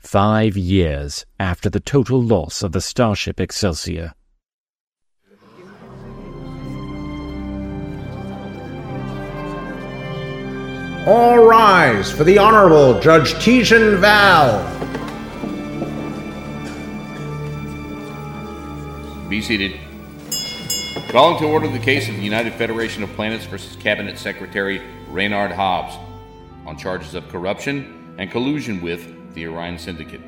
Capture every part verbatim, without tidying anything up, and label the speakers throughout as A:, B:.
A: five years after the total loss of the starship Excelsior.
B: All rise for the Honorable Judge Tijan Val.
C: Be seated. Calling to order the case of the United Federation of Planets versus Cabinet Secretary Reynard Hobbs on charges of corruption and collusion with the Orion Syndicate.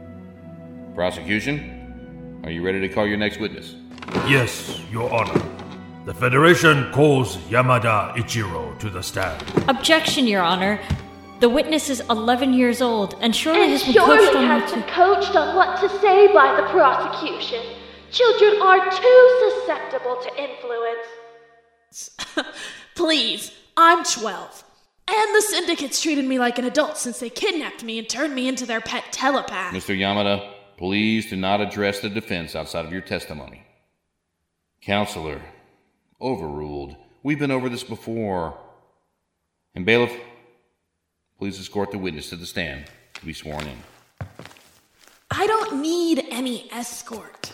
C: Prosecution, are you ready to call your next witness?
D: Yes, Your Honor. The Federation calls Yamada Ichiro to the stand.
E: Objection, Your Honor. The witness is eleven years old and surely
F: and
E: has been
F: surely
E: coached on
F: has
E: what
F: been
E: to...
F: coached on what to say by the prosecution. Children are too susceptible to influence.
G: Please, I'm twelve. And the syndicates treated me like an adult since they kidnapped me and turned me into their pet telepath.
C: Mister Yamada, please do not address the defense outside of your testimony. Counselor, overruled. We've been over this before. And bailiff, please escort the witness to the stand to be sworn in.
G: I don't need any escort.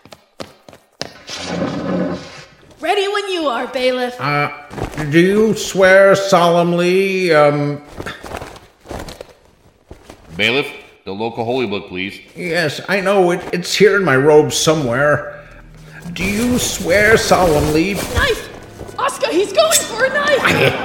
G: Ready when you are, bailiff.
B: Uh, do you swear solemnly, um...
C: Bailiff, the local holy book, please.
B: Yes, I know, it, it's here in my robe somewhere. Do you swear solemnly...
G: Knife! Oscar, he's going for a knife!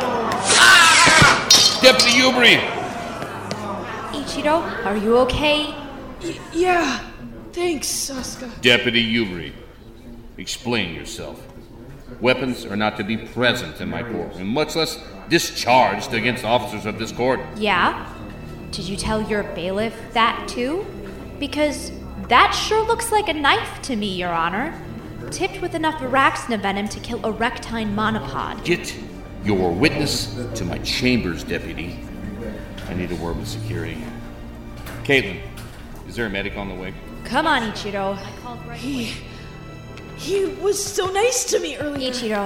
C: Ah! Deputy Ubri!
H: Ichiro, are you okay?
G: Y- yeah, thanks, Oscar.
C: Deputy Ubri, explain yourself. Weapons are not to be present in my court, and much less discharged against officers of this court.
H: Yeah? Did you tell your bailiff that too? Because that sure looks like a knife to me, Your Honor. Tipped with enough Araxna venom to kill a rectine monopod.
C: Get your witness to my chambers, Deputy. I need a word with security. Caitlin, is there a medic on the way?
H: Come on, Ichiro.
G: He... He was so nice to me earlier.
H: Ichiro,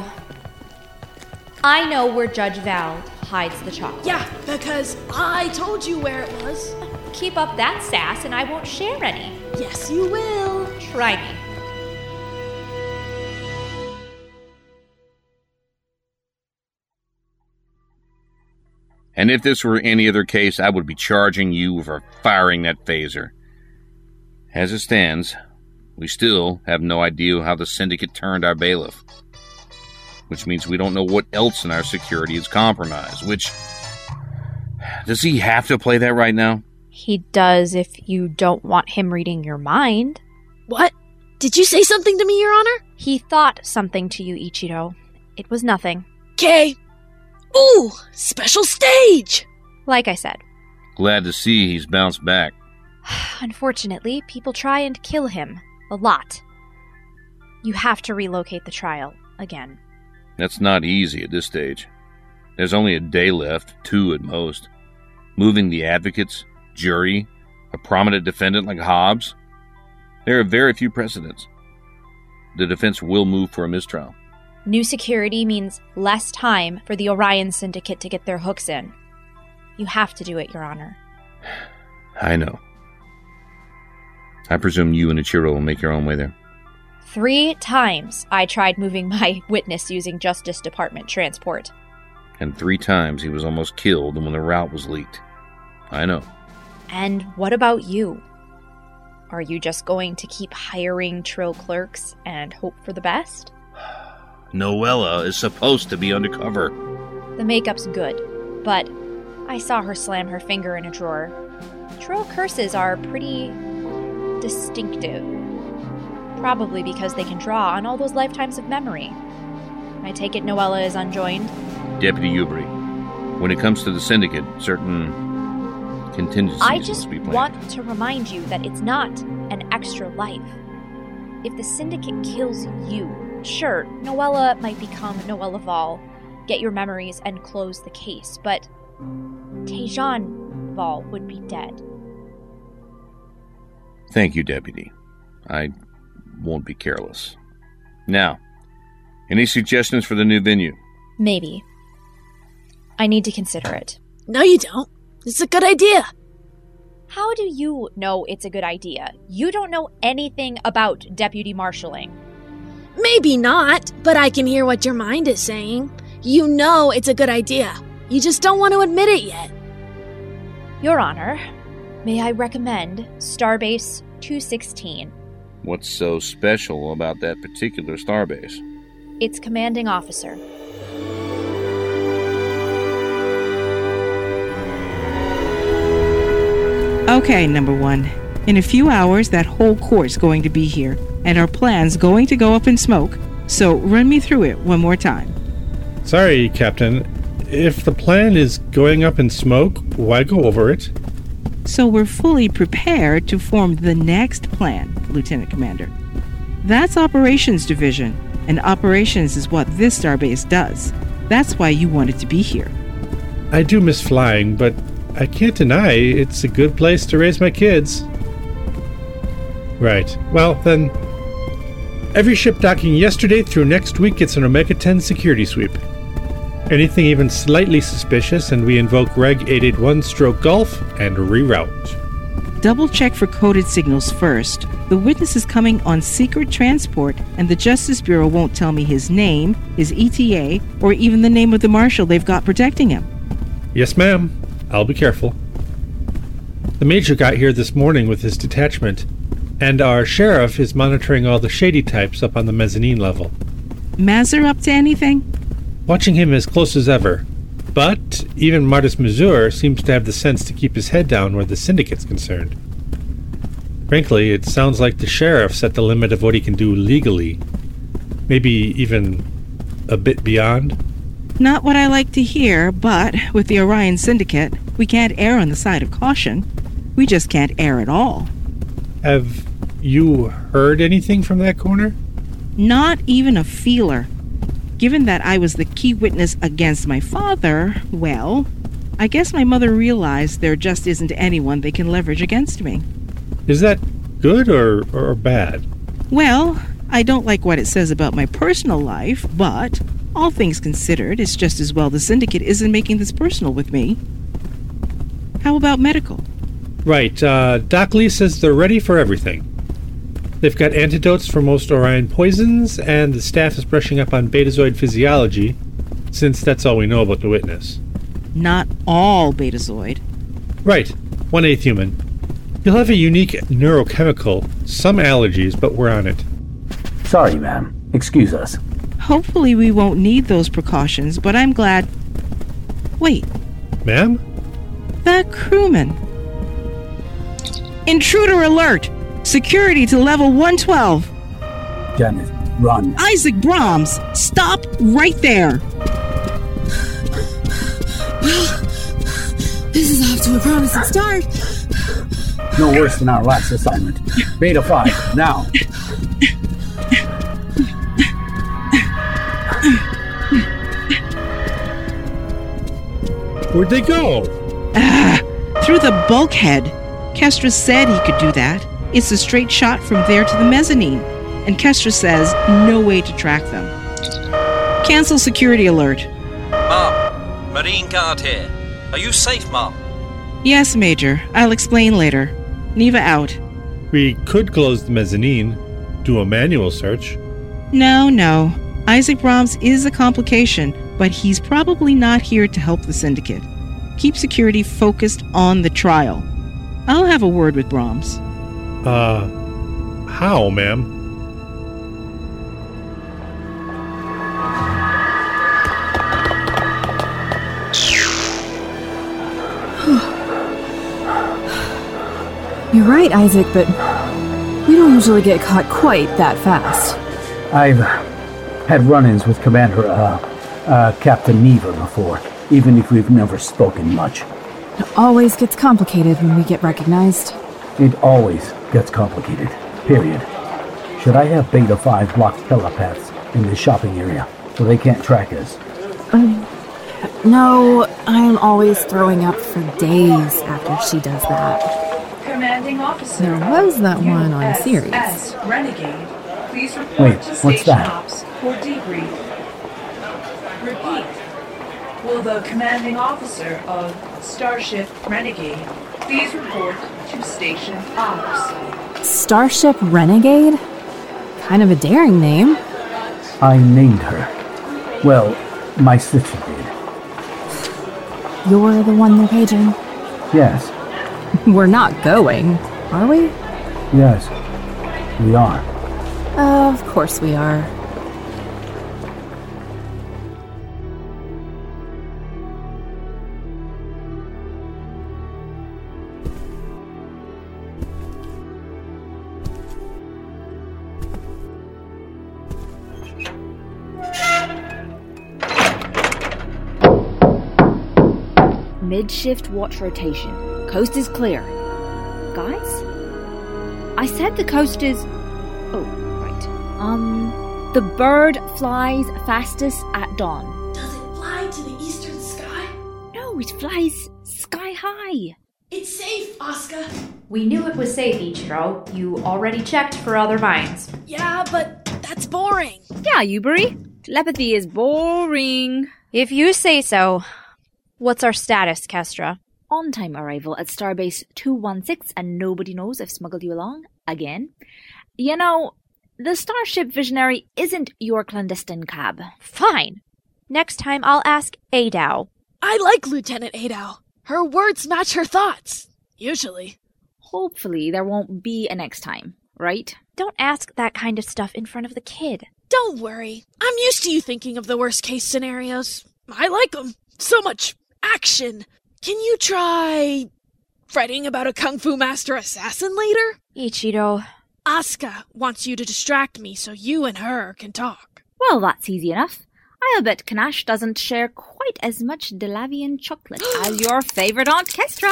H: I know where Judge Val hides the chocolate.
G: Yeah, because I told you where it was.
H: Keep up that sass and I won't share any.
G: Yes, you will.
H: Try me.
C: And if this were any other case, I would be charging you for firing that phaser. As it stands, we still have no idea how the syndicate turned our bailiff. Which means we don't know what else in our security is compromised, which... Does he have to play that right now?
H: He does if you don't want him reading your mind.
G: What? Did you say something to me, Your Honor?
H: He thought something to you, Ichiro. It was nothing.
G: Okay. Ooh, special stage!
H: Like I said.
C: Glad to see he's bounced back.
H: Unfortunately, people try and kill him. A lot. You have to relocate the trial again.
C: That's not easy at this stage. There's only a day left, two at most. Moving the advocates, jury, a prominent defendant like Hobbs. There are very few precedents. The defense will move for a mistrial.
H: New security means less time for the Orion Syndicate to get their hooks in. You have to do it, Your Honor.
C: I know. I presume you and Ichiro will make your own way there.
H: Three times I tried moving my witness using Justice Department transport.
C: And three times he was almost killed when the route was leaked. I know.
H: And what about you? Are you just going to keep hiring Trill clerks and hope for the best?
C: Noella is supposed to be undercover.
H: The makeup's good, but I saw her slam her finger in a drawer. Trill curses are pretty distinctive. Probably because they can draw on all those lifetimes of memory. I take it Noella is unjoined?
C: Deputy Ubri, when it comes to the Syndicate, certain contingencies
H: I just
C: must be planned.
H: want to remind you that it's not an extra life. If the Syndicate kills you, sure, Noella might become Noella Val, get your memories and close the case, but Tejan Val would be dead.
C: Thank you, Deputy. I won't be careless. Now, any suggestions for the new venue?
H: Maybe. I need to consider it.
G: No, you don't. It's a good idea.
H: How do you know it's a good idea? You don't know anything about deputy marshalling.
G: Maybe not, but I can hear what your mind is saying. You know it's a good idea. You just don't want to admit it yet.
H: Your Honor, may I recommend Starbase two sixteen?
C: What's so special about that particular starbase?
H: Its commanding officer.
I: Okay, number one. In a few hours, that whole court's going to be here, and our plan's going to go up in smoke, so run me through it one more time.
J: Sorry, Captain. If the plan is going up in smoke, why go over it?
I: So we're fully prepared to form the next plan, Lieutenant Commander. That's Operations Division, and operations is what this starbase does. That's why you wanted to be here.
J: I do miss flying, but I can't deny it's a good place to raise my kids. Right. Well, then, every ship docking yesterday through next week gets an Omega ten security sweep. Anything even slightly suspicious, and we invoke Reg eight eighty-one stroke Golf and reroute.
I: Double check for coded signals first. The witness is coming on secret transport, and the Justice Bureau won't tell me his name, his E T A, or even the name of the marshal they've got protecting him.
J: Yes, ma'am. I'll be careful. The Major got here this morning with his detachment, and our sheriff is monitoring all the shady types up on the mezzanine level.
I: Mazur up to anything?
J: Watching him as close as ever. But even Martis Mazur seems to have the sense to keep his head down where the Syndicate's concerned. Frankly, it sounds like the sheriff set the limit of what he can do legally. Maybe even a bit beyond.
I: Not what I like to hear, but with the Orion Syndicate, we can't err on the side of caution. We just can't err at all.
J: Have you heard anything from that corner?
I: Not even a feeler. Given that I was the key witness against my father, well, I guess my mother realized there just isn't anyone they can leverage against me.
J: Is that good or, or bad?
I: Well, I don't like what it says about my personal life, but all things considered, it's just as well the Syndicate isn't making this personal with me. How about medical?
J: Right, uh, Doc Lee says they're ready for everything. They've got antidotes for most Orion poisons, and the staff is brushing up on Betazoid physiology, since that's all we know about the witness.
I: Not all Betazoid.
J: Right, one-eighth human. He'll have a unique neurochemical, some allergies, but we're on it.
K: Sorry, ma'am. Excuse us.
I: Hopefully we won't need those precautions, but I'm glad... Wait.
J: Ma'am?
I: That crewman. Intruder alert! Security to level one twelve.
K: Janet, run.
I: Isaac Brahms, stop right there.
G: Well, this is off to a promising start.
K: No worse than our last assignment. Beta five, now.
J: Where'd they go?
I: Ah, through the bulkhead. Kestra said he could do that. It's a straight shot from there to the mezzanine, and Kestra says no way to track them. Cancel security alert.
L: Mom, Marine Guard here. Are you safe, Mom?
I: Yes, Major. I'll explain later. Neva out.
J: We could close the mezzanine, do a manual search.
I: No, no. Isaac Brahms is a complication, but he's probably not here to help the Syndicate. Keep security focused on the trial. I'll have a word with Brahms.
J: Uh, how, ma'am?
M: You're right, Isaac, but we don't usually get caught quite that fast.
K: I've had run-ins with Commander, uh, uh, Captain Neva before, even if we've never spoken much.
M: It always gets complicated when we get recognized.
K: It always gets complicated, period. Should I have Beta five block telepaths in the shopping area so they can't track us?
M: Um, no, I'm always throwing up for days after she does that.
N: Commanding officer.
M: There was that one on Ceres.
N: S. Renegade. Please report
K: Wait,
N: to
K: what's
N: station
K: that?
N: ops for debrief. Repeat. Will the commanding officer of Starship Renegade Please report to Station Ops.
M: Starship Renegade? Kind of a daring name.
K: I named her. Well, my sister did.
M: You're the one they're paging?
K: Yes.
M: We're not going, are we?
K: Yes, we are.
M: Of course we are.
O: Mid-shift watch rotation. Coast is clear. Guys? I said the coast is... Oh, right. Um, the bird flies fastest at dawn.
G: Does it fly to the eastern sky?
O: No, it flies sky high.
G: It's safe, Asuka.
H: We knew it was safe, Ichiro. You already checked for other mines.
G: Yeah, but that's boring.
O: Yeah, Yubari. Telepathy is boring.
H: If you say so. What's our status, Kestra?
O: On-time arrival at Starbase two one six, and nobody knows I've smuggled you along again. You know, the Starship Visionary isn't your clandestine cab.
H: Fine. Next time I'll ask Adao.
G: I like Lieutenant Adao. Her words match her thoughts. Usually.
O: Hopefully there won't be a next time, right?
H: Don't ask that kind of stuff in front of the kid.
G: Don't worry. I'm used to you thinking of the worst-case scenarios. I like them. So much action. Can you try fretting about a kung fu master assassin later?
H: Ichiro.
G: Asuka wants you to distract me so you and her can talk.
O: Well, that's easy enough. I'll bet Kanash doesn't share quite as much Delavian chocolate as your favorite Aunt Kestra.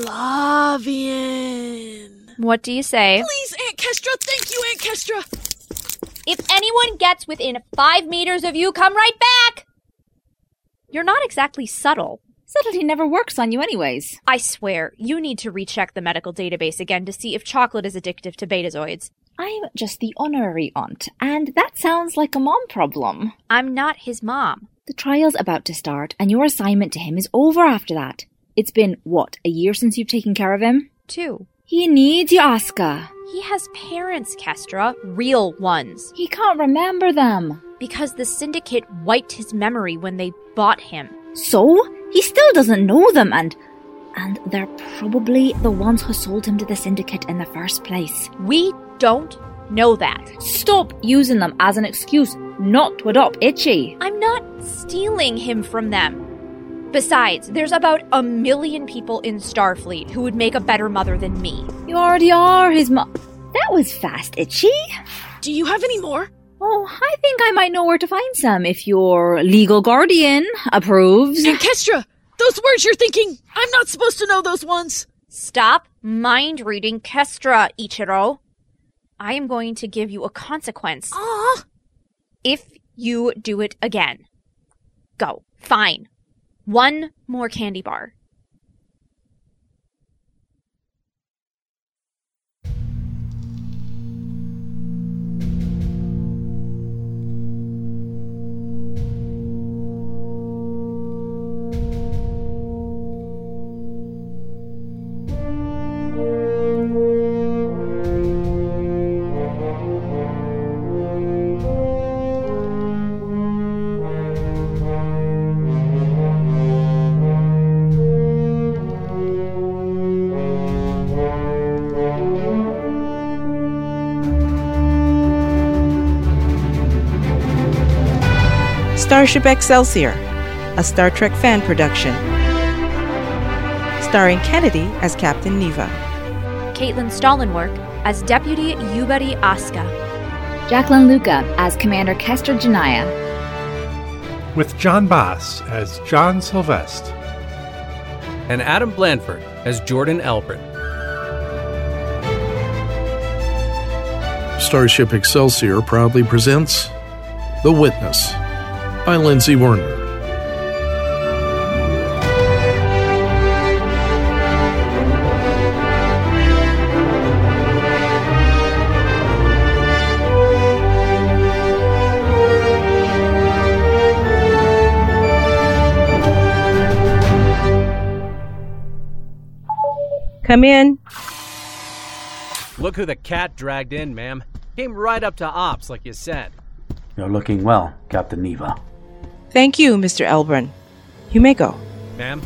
G: Delavian.
H: What do you say?
G: Please, Aunt Kestra. Thank you, Aunt Kestra.
H: If anyone gets within five meters of you, come right back! You're not exactly subtle.
O: Subtlety never works on you anyways.
H: I swear, you need to recheck the medical database again to see if chocolate is addictive to betazoids.
O: I'm just the honorary aunt, and that sounds like a mom problem.
H: I'm not his mom.
O: The trial's about to start, and your assignment to him is over after that. It's been, what, a year since you've taken care of him?
H: Two.
O: He needs you, Asuka.
H: He has parents, Kestra. Real ones.
O: He can't remember them.
H: Because the Syndicate wiped his memory when they bought him.
O: So? He still doesn't know them, and... And they're probably the ones who sold him to the Syndicate in the first place.
H: We don't know that.
O: Stop using them as an excuse not to adopt Itchy.
H: I'm not stealing him from them. Besides, there's about a million people in Starfleet who would make a better mother than me.
O: You already are his mom. That was fast, Itchy.
G: Do you have any more?
O: Oh, I think I might know where to find some if your legal guardian approves.
G: And Kestra, those words you're thinking, I'm not supposed to know those ones.
H: Stop mind-reading Kestra, Ichiro. I am going to give you a consequence.
G: Aww.
H: If you do it again. Go. Fine. One more candy bar.
I: Starship Excelsior, a Star Trek fan production. Starring Kennedy as Captain Neva.
H: Caitlin Stallenwork as Deputy Yubari Asuka.
O: Jacqueline Luca as Commander Kestra Janaya.
J: With John Bass as John Sylvester.
P: And Adam Blandford as Jordan Albert.
Q: Starship Excelsior proudly presents The Witness by Lindsay Werner.
I: Come in.
P: Look who the cat dragged in, ma'am. Came right up to ops like you said.
K: You're looking well, Captain Neva.
I: Thank you, Mister Elbrun. You may go.
P: Ma'am?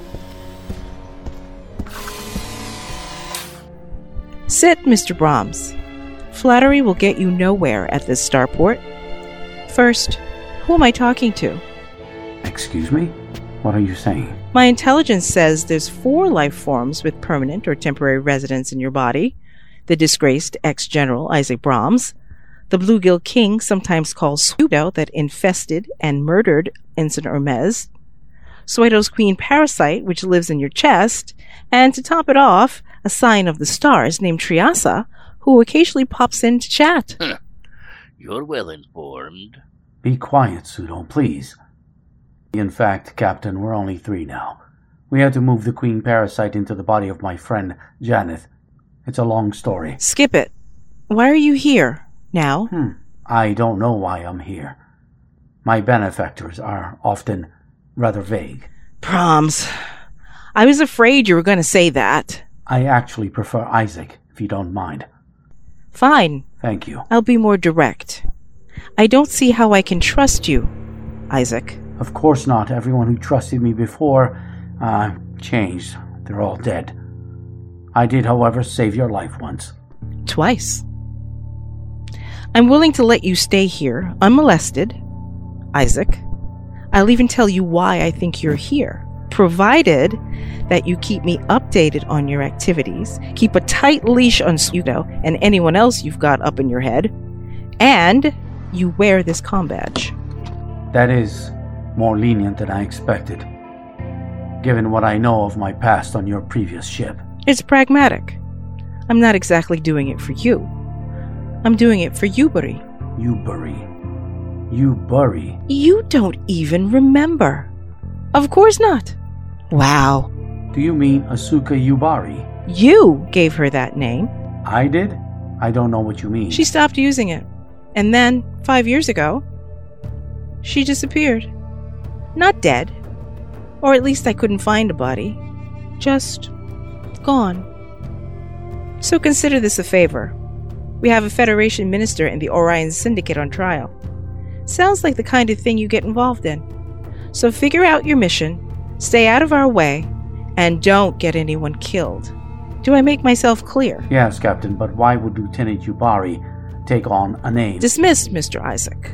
I: Sit, Mister Brahms. Flattery will get you nowhere at this starport. First, who am I talking to?
K: Excuse me? What are you saying?
I: My intelligence says there's four life forms with permanent or temporary residence in your body. The disgraced ex-general Isaac Brahms, the bluegill king, sometimes called Pseudo, that infested and murdered Ensign Hermes, Pseudo's queen Parasite, which lives in your chest, and to top it off, a sign of the stars named Triasa, who occasionally pops in to chat.
R: You're well informed.
K: Be quiet, Pseudo, please. In fact, Captain, we're only three now. We had to move the queen Parasite into the body of my friend, Janeth. It's a long story.
I: Skip it. Why are you here now?
K: Hmm. I don't know why I'm here. My benefactors are often rather vague.
I: Brahms. I was afraid you were going to say that.
K: I actually prefer Isaac, if you don't mind.
I: Fine.
K: Thank you.
I: I'll be more direct. I don't see how I can trust you, Isaac.
K: Of course not. Everyone who trusted me before, uh, changed. They're all dead. I did, however, save your life once.
I: Twice. I'm willing to let you stay here, unmolested, Isaac. I'll even tell you why I think you're here, provided that you keep me updated on your activities, keep a tight leash on Pseudo and anyone else you've got up in your head, and you wear this comm badge.
K: That is more lenient than I expected, given what I know of my past on your previous ship.
I: It's pragmatic. I'm not exactly doing it for you. I'm doing it for Yubari.
K: Yubari? Yubari?
I: You don't even remember. Of course not. Wow.
K: Do you mean Asuka Yubari?
I: You gave her that name.
K: I did? I don't know what you mean.
I: She stopped using it. And then, five years ago, she disappeared. Not dead. Or at least I couldn't find a body. Just gone. So consider this a favor. We have a Federation minister and the Orion Syndicate on trial. Sounds like the kind of thing you get involved in. So figure out your mission, stay out of our way, and don't get anyone killed. Do I make myself clear?
K: Yes, Captain, but why would Lieutenant Yubari take on a name?
I: Dismissed, Mister Isaac.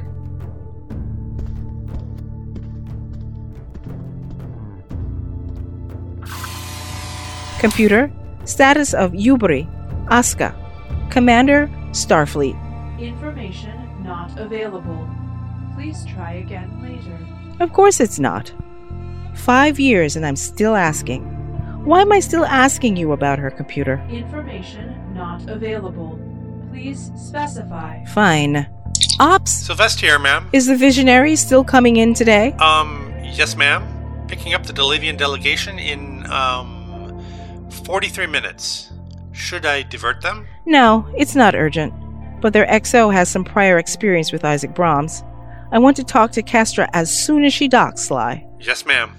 I: Computer, status of Yubari, Asuka, Commander, Starfleet.
M: Information not available. Please try again later.
I: Of course it's not. Five years and I'm still asking. Why am I still asking you about her, computer?
M: Information not available. Please specify.
I: Fine. Ops?
S: Sylvester here, ma'am.
I: Is the Visionary still coming in today?
S: Um, yes, ma'am. Picking up the Delavian delegation in, um, forty-three minutes. Should I divert them?
I: No, it's not urgent. But their X O has some prior experience with Isaac Brahms. I want to talk to Castra as soon as she docks, Sly.
S: Yes, ma'am.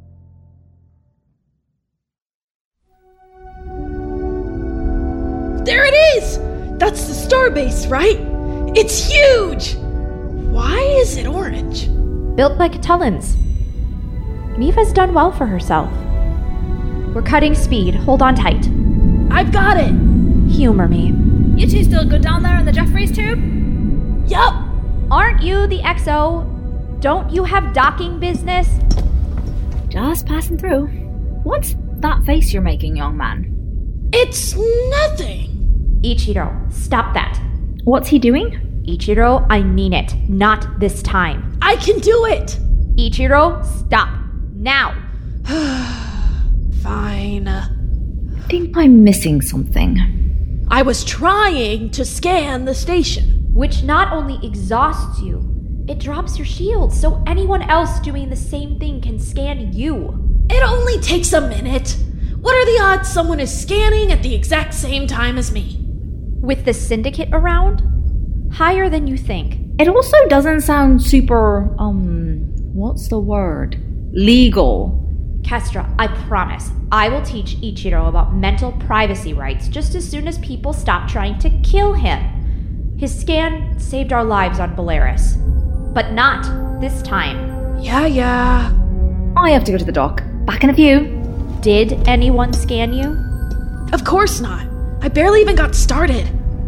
G: There it is! That's the starbase, right? It's huge! Why is it orange?
H: Built by Catullans. Neva's done well for herself. We're cutting speed. Hold on tight.
G: I've got it!
H: Humor me.
O: You two still go down there in the Jeffries tube?
G: Yup!
H: Aren't you the X O? Don't you have docking business?
O: Just passing through. What's that face you're making, young man?
G: It's nothing!
H: Ichiro, stop that.
O: What's he doing?
H: Ichiro, I mean it. Not this time.
G: I can do it!
H: Ichiro, stop. Now!
G: Fine.
O: I think I'm missing something.
G: I was trying to scan the station.
H: Which not only exhausts you, it drops your shield so anyone else doing the same thing can scan you.
G: It only takes a minute. What are the odds someone is scanning at the exact same time as me?
H: With the Syndicate around? Higher than you think.
O: It also doesn't sound super, um, what's the word? Legal.
H: Kestra, I promise, I will teach Ichiro about mental privacy rights just as soon as people stop trying to kill him. His scan saved our lives on Belarus. But not this time.
G: Yeah, yeah.
O: I have to go to the dock. Back in a few.
H: Did anyone scan you?
G: Of course not. I barely even got started.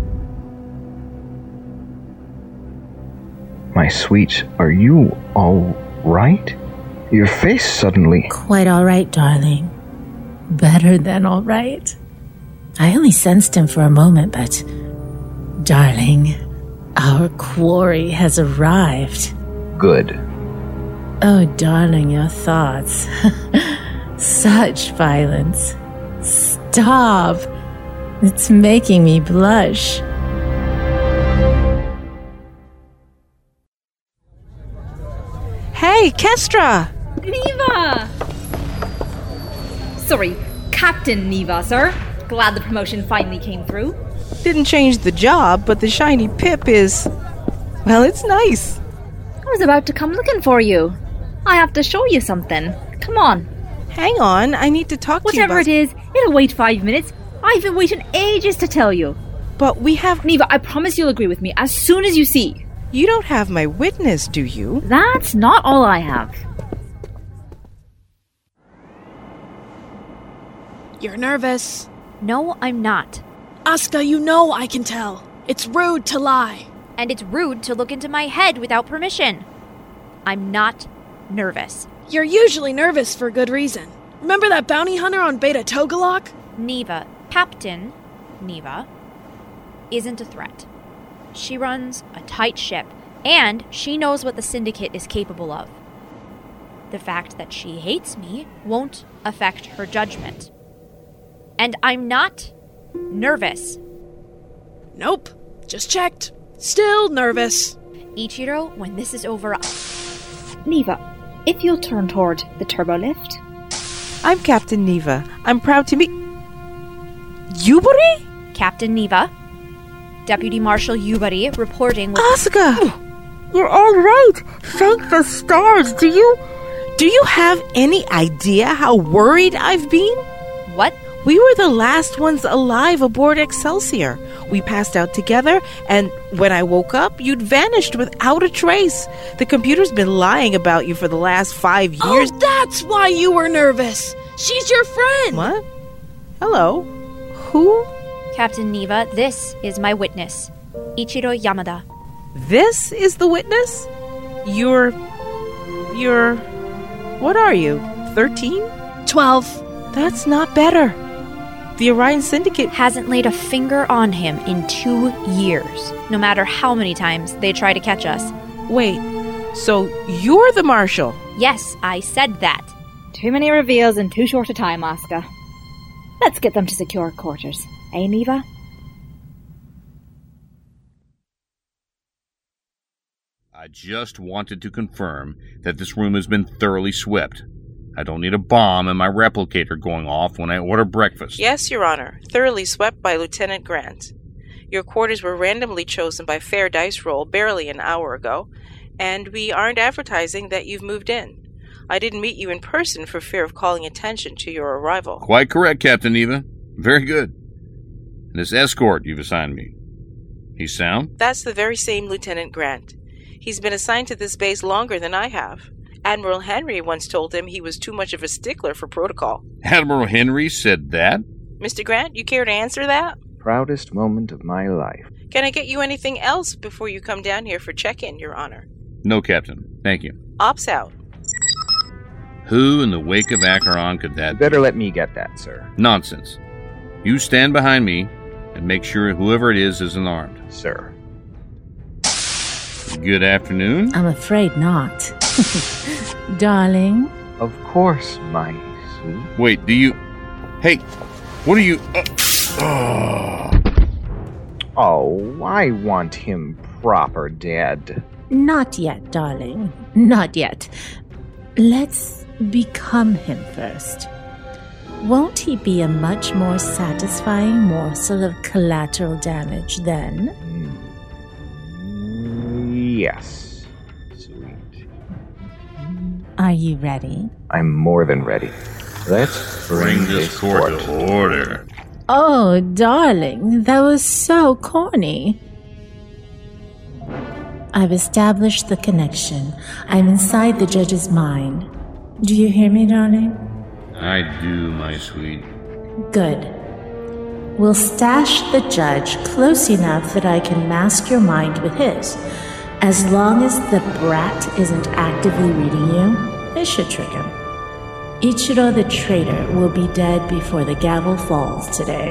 T: My sweet, are you all right? Your face suddenly...
U: Quite all right, darling. Better than all right. I only sensed him for a moment, but... Darling, our quarry has arrived.
T: Good.
U: Oh, darling, your thoughts. Such violence. Stop. It's making me blush.
I: Hey, Kestra!
O: Neva! Sorry, Captain Neva, sir. Glad the promotion finally came through.
I: Didn't change the job, but the shiny pip is... Well, it's nice.
O: I was about to come looking for you. I have to show you something. Come on.
I: Hang on, I need to talk to you about...
O: Whatever it is, it'll wait five minutes. I've been waiting ages to tell you.
I: But we have...
O: Neva, I promise you'll agree with me as soon as you see.
I: You don't have my witness, do you?
O: That's not all I have.
G: You're nervous.
H: No, I'm not.
G: Asuka, you know I can tell. It's rude to lie.
H: And it's rude to look into my head without permission. I'm not nervous.
G: You're usually nervous for good reason. Remember that bounty hunter on Beta Togalok?
H: Neva, Captain Neva, isn't a threat. She runs a tight ship, and she knows what the Syndicate is capable of. The fact that she hates me won't affect her judgment. And I'm not nervous.
G: Nope, just checked. Still nervous.
H: Ichiro, when this is over...
O: Neva, if you'll turn toward the turbo lift.
I: I'm Captain Neva. I'm proud to meet... Yubari?
H: Captain Neva. Deputy Marshal Yubari reporting with...
I: Asuka! You're all right! Thank the stars! Do you... Do you have any idea how worried I've been?
H: What?
I: We were the last ones alive aboard Excelsior. We passed out together, and when I woke up, you'd vanished without a trace. The computer's been lying about you for the last five years.
G: Oh, that's why you were nervous! She's your friend!
I: What? Hello? Who?
H: Captain Neva, this is my witness, Ichiro Yamada.
I: This is the witness? You're... You're... What are you? Thirteen?
G: Twelve.
I: That's not better. The Orion Syndicate
H: hasn't laid a finger on him in two years, no matter how many times they try to catch us.
I: Wait, so you're the Marshal?
H: Yes, I said that.
O: Too many reveals in too short a time, Asuka. Let's get them to secure quarters. Eh, Neva?
C: I just wanted to confirm that this room has been thoroughly swept. I don't need a bomb and my replicator going off when I order breakfast.
I: Yes, Your Honor. Thoroughly swept by Lieutenant Grant. Your quarters were randomly chosen by fair dice roll barely an hour ago, and we aren't advertising that you've moved in. I didn't meet you in person for fear of calling attention to your arrival.
C: Quite correct, Captain Neva. Very good. And this escort you've assigned me, he's sound?
I: That's the very same Lieutenant Grant. He's been assigned to this base longer than I have. Admiral Henry once told him he was too much of a stickler for protocol.
C: Admiral Henry said that?
I: Mister Grant, you care to answer that?
T: Proudest moment of my life.
I: Can I get you anything else before you come down here for check-in, Your Honor?
C: No, Captain. Thank you.
I: Ops out.
C: Who in the wake of Acheron could that
T: you better
C: be?
T: let me get that, sir.
C: Nonsense. You stand behind me and make sure whoever it is isn't armed.
T: Sir.
C: Good afternoon.
U: I'm afraid not. Darling?
T: Of course, my sweet.
C: Wait, do you... Hey, what are you... Uh... Oh.
T: oh, I want him proper dead.
U: Not yet, darling. Not yet. Let's become him first. Won't he be a much more satisfying morsel of collateral damage then?
T: Yes, sweet.
U: Are you ready?
T: I'm more than ready. Let's bring,
C: Bring this court to order.
U: Oh, darling, that was so corny. I've established the connection. I'm inside the judge's mind. Do you hear me, darling?
C: I do, my sweet.
U: Good. We'll stash the judge close enough that I can mask your mind with his. As long as the brat isn't actively reading you, it should trick him. Ichiro the traitor will be dead before the gavel falls today.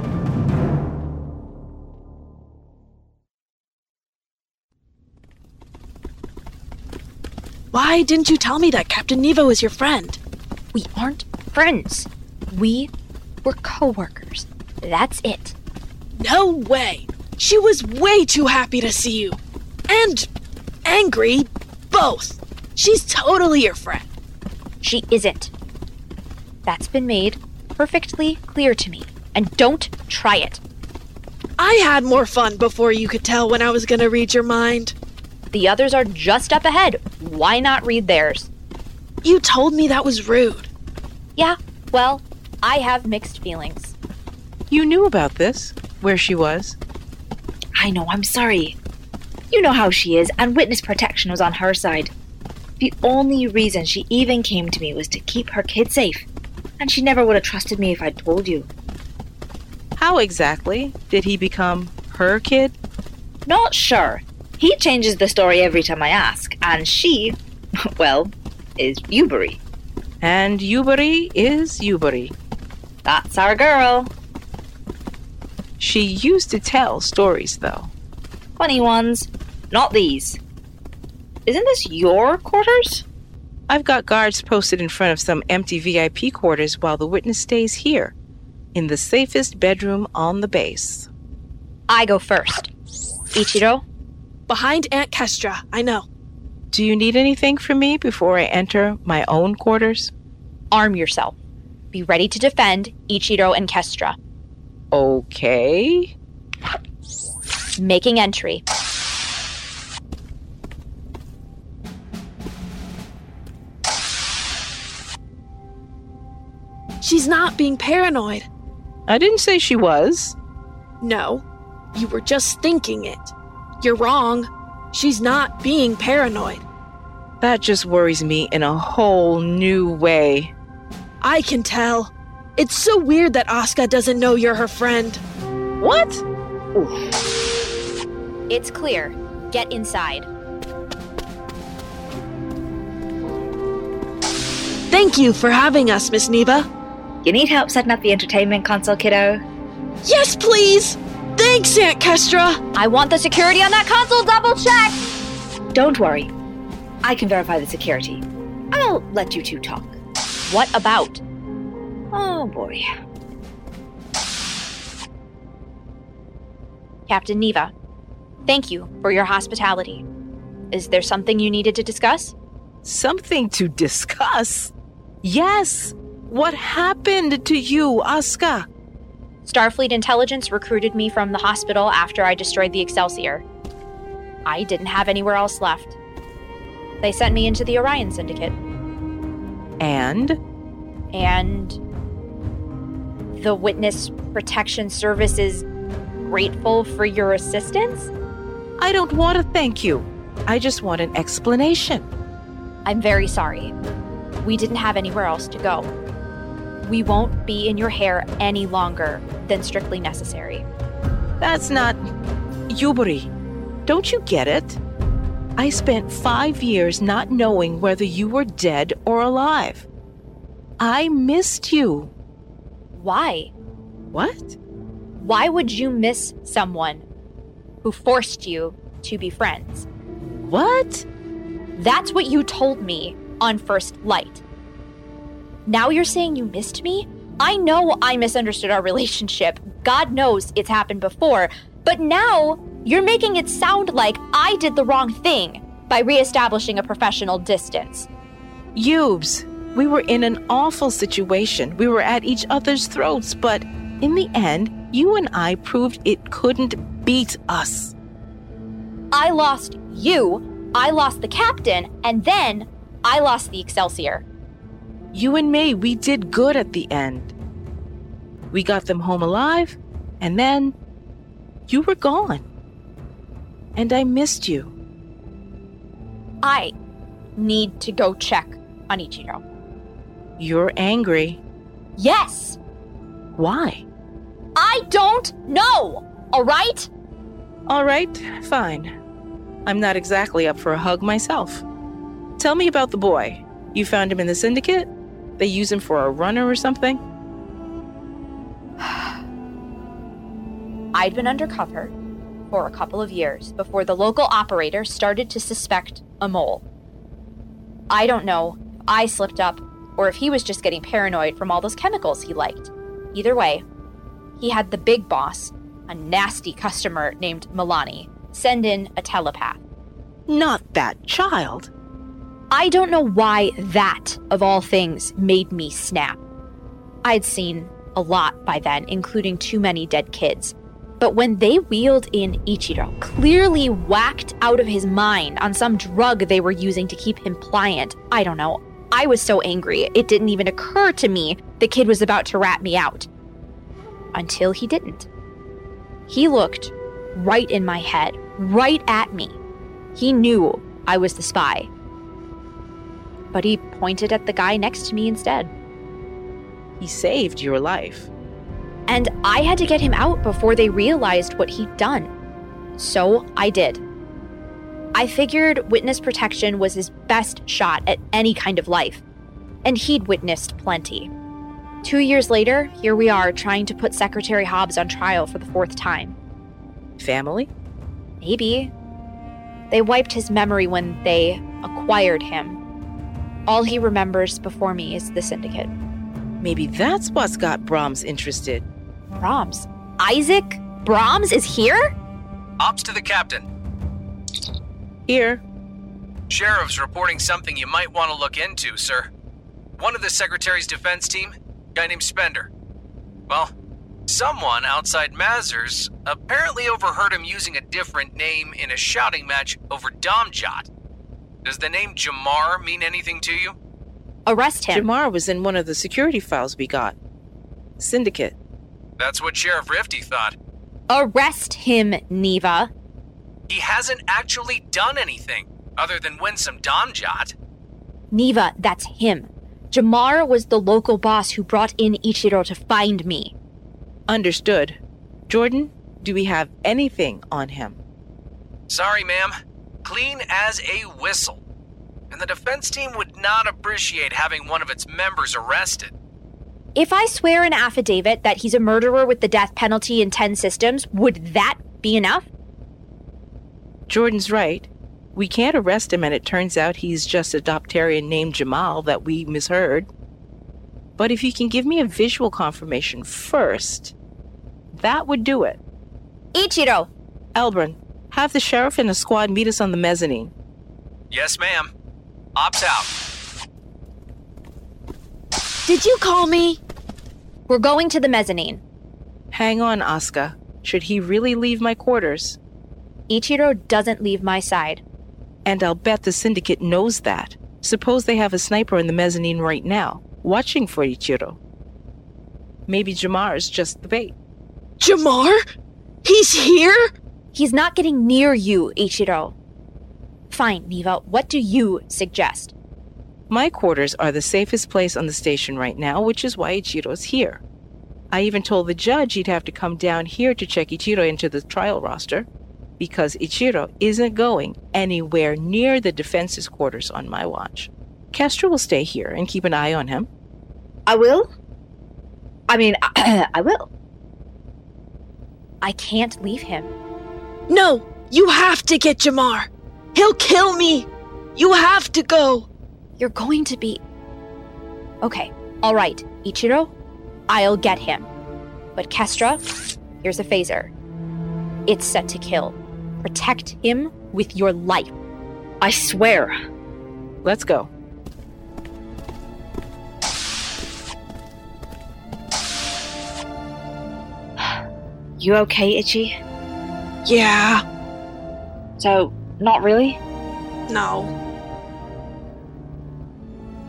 G: Why didn't you tell me that Captain Neva was your friend?
O: We aren't friends. We were co-workers. That's it.
G: No way! She was way too happy to see you. And angry, both. She's totally your friend.
O: She isn't. That's been made perfectly clear to me. And don't try it.
G: I had more fun before you could tell when I was gonna read your mind.
O: The others are just up ahead. Why not read theirs?
G: You told me that was rude.
O: Yeah, well, I have mixed feelings.
I: You knew about this, where she was.
O: I know, I'm sorry. You know how she is, and witness protection was on her side. The only reason she even came to me was to keep her kid safe. And she never would have trusted me if I'd told you.
I: How exactly did he become her kid?
O: Not sure. He changes the story every time I ask, and she, well, is Yubari.
I: And Yubari is Yubari.
O: That's our girl.
I: She used to tell stories, though.
O: Funny ones. Not these. Isn't this your quarters?
I: I've got guards posted in front of some empty V I P quarters while the witness stays here, in the safest bedroom on the base.
O: I go first. Ichiro?
G: Behind Aunt Kestra, I know.
I: Do you need anything from me before I enter my own quarters?
O: Arm yourself. Be ready to defend Ichiro and Kestra.
I: Okay.
O: Making entry.
G: She's not being paranoid.
I: I didn't say she was.
G: No, you were just thinking it. You're wrong. She's not being paranoid.
I: That just worries me in a whole new way.
G: I can tell. It's so weird that Asuka doesn't know you're her friend.
I: What?
O: Oof. It's clear. Get inside.
G: Thank you for having us, Miss Neva.
O: You need help setting up the entertainment console, kiddo?
G: Yes, please! Thanks, Aunt Kestra!
O: I want the security on that console double checked! Don't worry. I can verify the security. I'll let you two talk. What about? Oh, boy. Captain Neva, thank you for your hospitality. Is there something you needed to discuss?
I: Something to discuss? Yes! What happened to you, Asuka?
O: Starfleet Intelligence recruited me from the hospital after I destroyed the Excelsior. I didn't have anywhere else left. They sent me into the Orion Syndicate.
I: And?
O: And the Witness Protection Service is grateful for your assistance?
I: I don't want to thank you. I just want an explanation.
O: I'm very sorry. We didn't have anywhere else to go. We won't be in your hair any longer than strictly necessary.
I: That's not... Yubari, don't you get it? I spent five years not knowing whether you were dead or alive. I missed you.
O: Why?
I: What?
O: Why would you miss someone who forced you to be friends?
I: What?
O: That's what you told me on First Light. Now you're saying you missed me? I know I misunderstood our relationship. God knows it's happened before. But now you're making it sound like I did the wrong thing by reestablishing a professional distance.
I: Yubes, we were in an awful situation. We were at each other's throats, but in the end, you and I proved it couldn't beat us.
O: I lost you, I lost the captain, and then
H: I lost the Excelsior.
I: You and me, we did good at the end. We got them home alive, and then you were gone. And I missed you.
H: I need to go check on Ichiro.
I: You're angry.
H: Yes!
I: Why?
H: I don't know! Alright?
I: Alright, fine. I'm not exactly up for a hug myself. Tell me about the boy. You found him in the Syndicate? They use him for a runner or something?
H: I'd been undercover for a couple of years before the local operator started to suspect a mole. I don't know if I slipped up or if he was just getting paranoid from all those chemicals he liked. Either way, he had the big boss, a nasty customer named Milani, send in a telepath.
I: Not that child.
H: I don't know why that, of all things, made me snap. I'd seen a lot by then, including too many dead kids. But when they wheeled in Ichiro, clearly whacked out of his mind on some drug they were using to keep him pliant, I don't know. I was so angry, it didn't even occur to me the kid was about to rat me out. Until he didn't. He looked right in my head, right at me. He knew I was the spy. But he pointed at the guy next to me instead.
I: He saved your life.
H: And I had to get him out before they realized what he'd done. So I did. I figured witness protection was his best shot at any kind of life. And he'd witnessed plenty. Two years later, here we are trying to put Secretary Hobbs on trial for the fourth time.
I: Family?
H: Maybe. They wiped his memory when they acquired him. All he remembers before me is the Syndicate.
I: Maybe that's what's got Brahms interested.
H: Brahms? Isaac? Brahms is here?
A: Ops to the captain.
I: Here.
A: Sheriff's reporting something you might want to look into, sir. One of the Secretary's defense team, a guy named Spender. Well, someone outside Mazur's apparently overheard him using a different name in a shouting match over Domjot. Does the name Jamar mean anything to you?
H: Arrest him.
I: Jamar was in one of the security files we got. Syndicate.
A: That's what Sheriff Rifty thought.
H: Arrest him, Neva.
A: He hasn't actually done anything other than win some Domjot.
H: Neva, that's him. Jamar was the local boss who brought in Ichiro to find me.
I: Understood. Jordan, do we have anything on him?
A: Sorry, ma'am. Clean as a whistle. And the defense team would not appreciate having one of its members arrested.
H: If I swear an affidavit that he's a murderer with the death penalty in ten systems, would that be enough?
I: Jordan's right. We can't arrest him and it turns out he's just a Dopterian named Jamal that we misheard. But if you can give me a visual confirmation first, that would do it.
H: Ichiro!
I: Elbrun, have the sheriff and a squad meet us on the mezzanine.
A: Yes, ma'am. Ops out.
G: Did you call me?
H: We're going to the mezzanine.
I: Hang on, Asuka. Should he really leave my quarters?
H: Ichiro doesn't leave my side.
I: And I'll bet the Syndicate knows that. Suppose they have a sniper in the mezzanine right now, watching for Ichiro. Maybe Jamar's just the bait.
G: Jamar? He's here?
H: He's not getting near you, Ichiro. Fine, Neva, what do you suggest?
I: My quarters are the safest place on the station right now, which is why Ichiro's here. I even told the judge he'd have to come down here to check Ichiro into the trial roster, because Ichiro isn't going anywhere near the defense's quarters on my watch. Kestra will stay here and keep an eye on him.
O: I will? I mean, I will.
H: I can't leave him.
G: No, you have to get Jamar. He'll kill me. You have to go.
H: You're going to be... Okay, all right, Ichiro, I'll get him. But Kestra, here's a phaser. It's set to kill. Protect him with your life.
O: I swear.
I: Let's go.
O: You okay, Itchy?
G: Yeah.
O: So, not really?
G: No.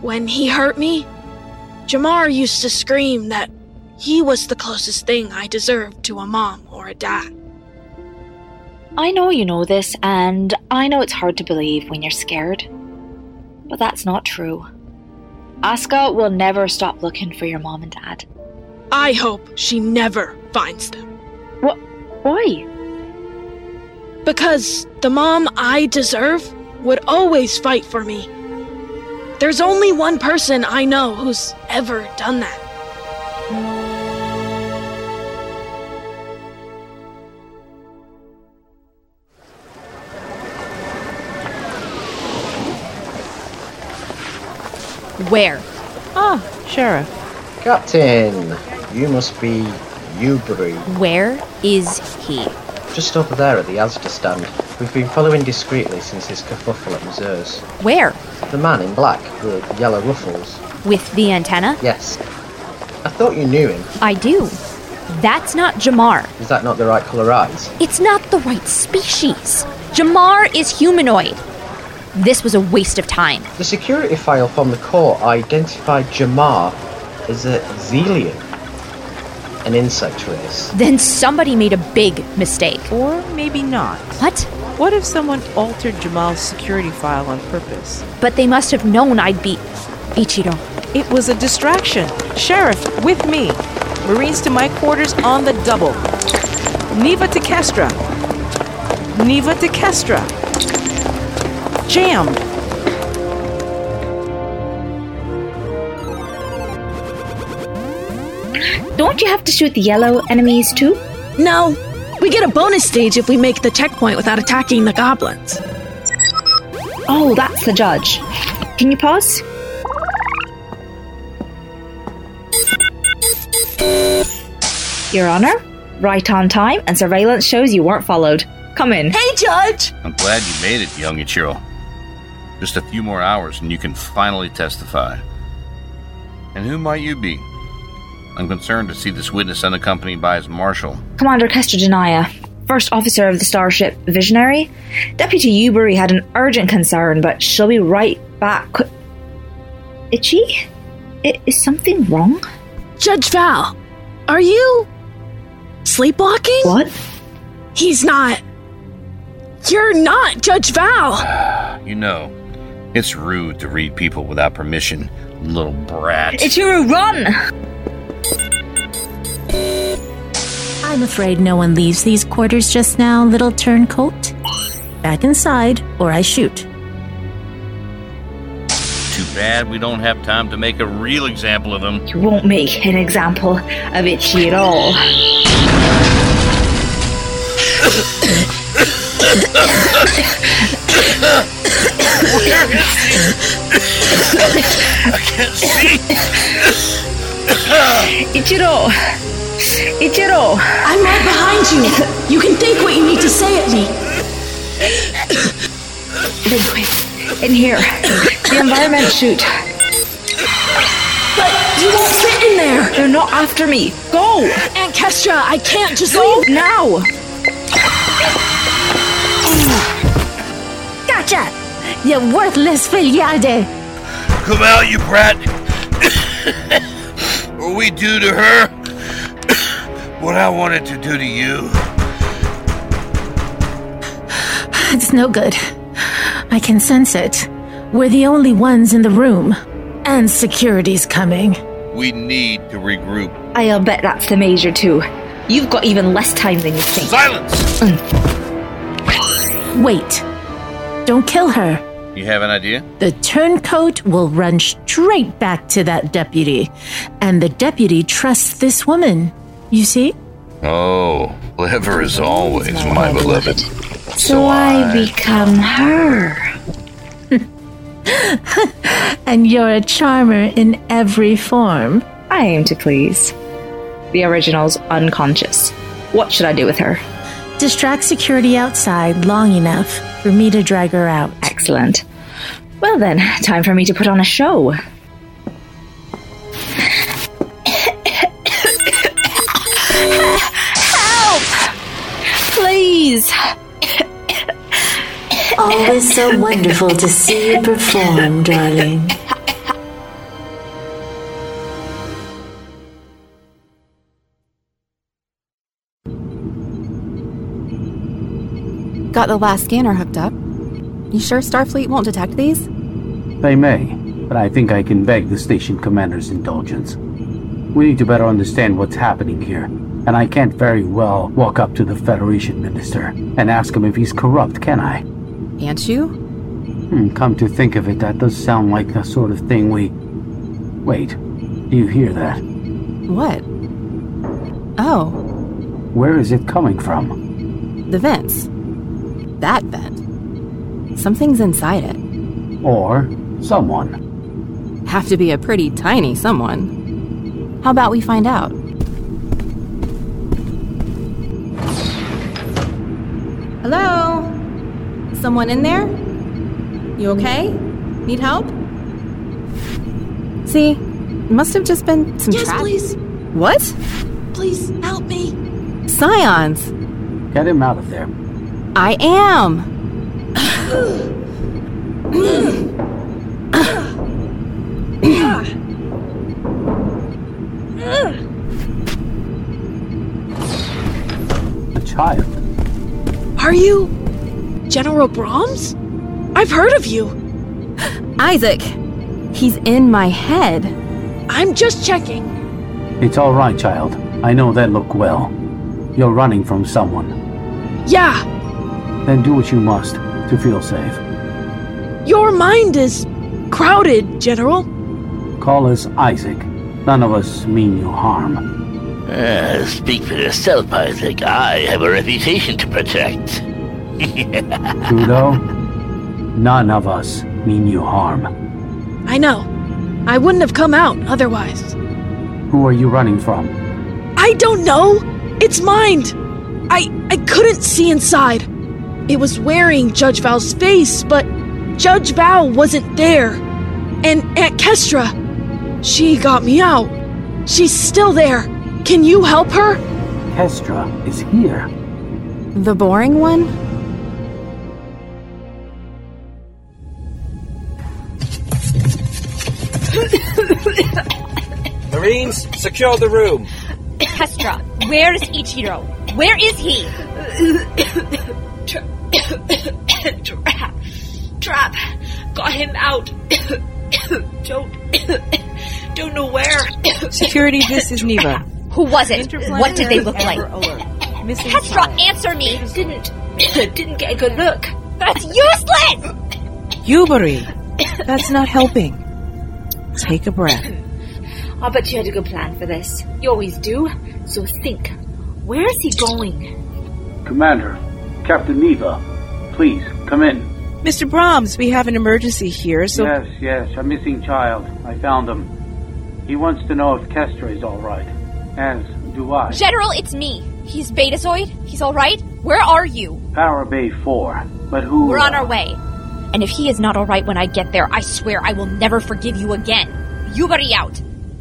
G: When he hurt me, Jamar used to scream that he was the closest thing I deserved to a mom or a dad.
O: I know you know this, and I know it's hard to believe when you're scared. But that's not true. Asuka will never stop looking for your mom and dad.
G: I hope she never finds them.
O: What? Why?
G: Because the mom I deserve would always fight for me. There's only one person I know who's ever done that.
H: Where?
I: Ah, Sheriff.
D: Captain, you must be Ubri.
H: Where is he?
D: Just over there at the Asda stand. We've been following discreetly since his kerfuffle at Mazur's.
H: Where?
D: The man in black, with yellow ruffles.
H: With the antenna?
D: Yes. I thought you knew him.
H: I do. That's not Jamar.
D: Is that not the right colour eyes?
H: It's not the right species. Jamar is humanoid. This was a waste of time.
D: The security file from the court identified Jamar as a Zelian, an insect race.
H: Then somebody made a big mistake.
I: Or maybe not.
H: What?
I: What if someone altered Jamal's security file on purpose?
H: But they must have known I'd be Ichiro.
I: It was a distraction. Sheriff, with me. Marines to my quarters on the double. Neva to Kestra. Neva to Kestra. Jammed.
O: Don't you have to shoot the yellow enemies too?
G: No. We get a bonus stage if we make the checkpoint without attacking the goblins.
O: Oh, that's the judge. Can you pause? Your Honor, right on time, and surveillance shows you weren't followed. Come in.
G: Hey, Judge!
C: I'm glad you made it, young Ichiro. Just a few more hours and you can finally testify. And who might you be? I'm concerned to see this witness unaccompanied by his marshal.
O: Commander Kestra Janaya, first officer of the starship Visionary. Deputy Uberi had an urgent concern, but she'll be right back. Qu- Itchy? I- is something wrong?
G: Judge Val, are you sleepwalking?
O: What?
G: He's not. You're not Judge Val.
C: You know, it's rude to read people without permission, little brat.
O: Ichiro, run!
U: I'm afraid no one leaves these quarters just now, little turncoat. Back inside, or I shoot.
C: Too bad we don't have time to make a real example of him.
O: You won't make an example of Itchy at all.
C: I can't see.
O: Ichiro! Ichiro!
G: I'm right behind you. You can think what you need to say at me.
O: Then quick, in here. The environment chute.
G: But you won't fit in there.
O: They're not after me. Go!
G: Aunt Kestra, I can't just
O: Go
G: leave
O: now!
U: Gotcha! You worthless filiade!
C: Come out, you brat! Or we do to her what I wanted to do to you.
U: It's no good. I can sense it. We're the only ones in the room. And security's coming.
C: We need to regroup.
O: I'll bet that's the Major too. You've got even less time than you think.
C: Silence!
U: Wait. Don't kill her.
C: You have an idea?
U: The turncoat will run straight back to that deputy. And the deputy trusts this woman. You see?
C: Oh, clever as always, my beloved.
O: So, so I, I become her.
U: And you're a charmer in every form.
O: I aim to please. The original's unconscious. What should I do with her?
U: Distract security outside long enough for me to drag her out.
O: Excellent. Well then, time for me to put on a show. Help! Please!
U: Always so wonderful to see you perform, darling.
M: Got the last scanner hooked up. You sure Starfleet won't detect these?
K: They may, but I think I can beg the station commander's indulgence. We need to better understand what's happening here, and I can't very well walk up to the Federation minister and ask him if he's corrupt, can I?
M: Can't you?
K: Hmm, come to think of it, that does sound like the sort of thing we... Wait, do you hear that?
M: What? Oh.
K: Where is it coming from?
M: The vents. That vent. Something's inside it.
K: Or someone.
M: Have to be a pretty tiny someone. How about we find out? Hello? Someone in there? You okay? Need help? See, it must have just been some
G: Yes,
M: tra-
G: please.
M: What?
G: Please, help me.
M: Scions!
K: Get him out of there.
M: I am!
K: A child.
G: Are you General Brahms? I've heard of you.
M: Isaac! He's in my head.
G: I'm just checking.
K: It's all right, child. I know that look well. You're running from someone.
G: Yeah,
K: Then do what you must to feel safe.
G: your mind is crowded, General.
K: Call us Isaac. None of us mean you harm.
R: Uh, speak for yourself, Isaac. I have a reputation to protect.
K: Trudeau, none of us mean you harm.
G: I know. I wouldn't have come out otherwise.
K: Who are you running from?
G: I don't know. It's mind. I I couldn't see inside. It was wearing Judge Val's face, but Judge Val wasn't there. And Aunt Kestra, she got me out. She's still there. Can you help her?
K: Kestra is here.
M: The boring one?
L: Marines, secure the room.
H: Kestra, where is Ichiro? Where is he?
N: Trap. Trap. Got him out. Don't. Don't know where.
I: Security, this is Neva.
H: Who was it? What did they look like?
I: Missing
H: Kestra,
I: file.
H: answer me!
N: Didn't. Didn't get a good look.
H: That's useless!
I: Yubari, that's not helping. Take a breath.
N: I bet you had a good plan for this. You always do. So think. Where is he going?
K: Commander, Captain Neva, please, come in.
I: Mister Brahms, we have an emergency here, so...
K: Yes, yes, a missing child. I found him. He wants to know if Kestra is all right. As do I.
H: General, it's me. He's Betazoid. He's alright. Where are you?
K: Power Bay four. But who...
H: We're on our way. And if he is not alright when I get there, I swear I will never forgive you again. Yubari out.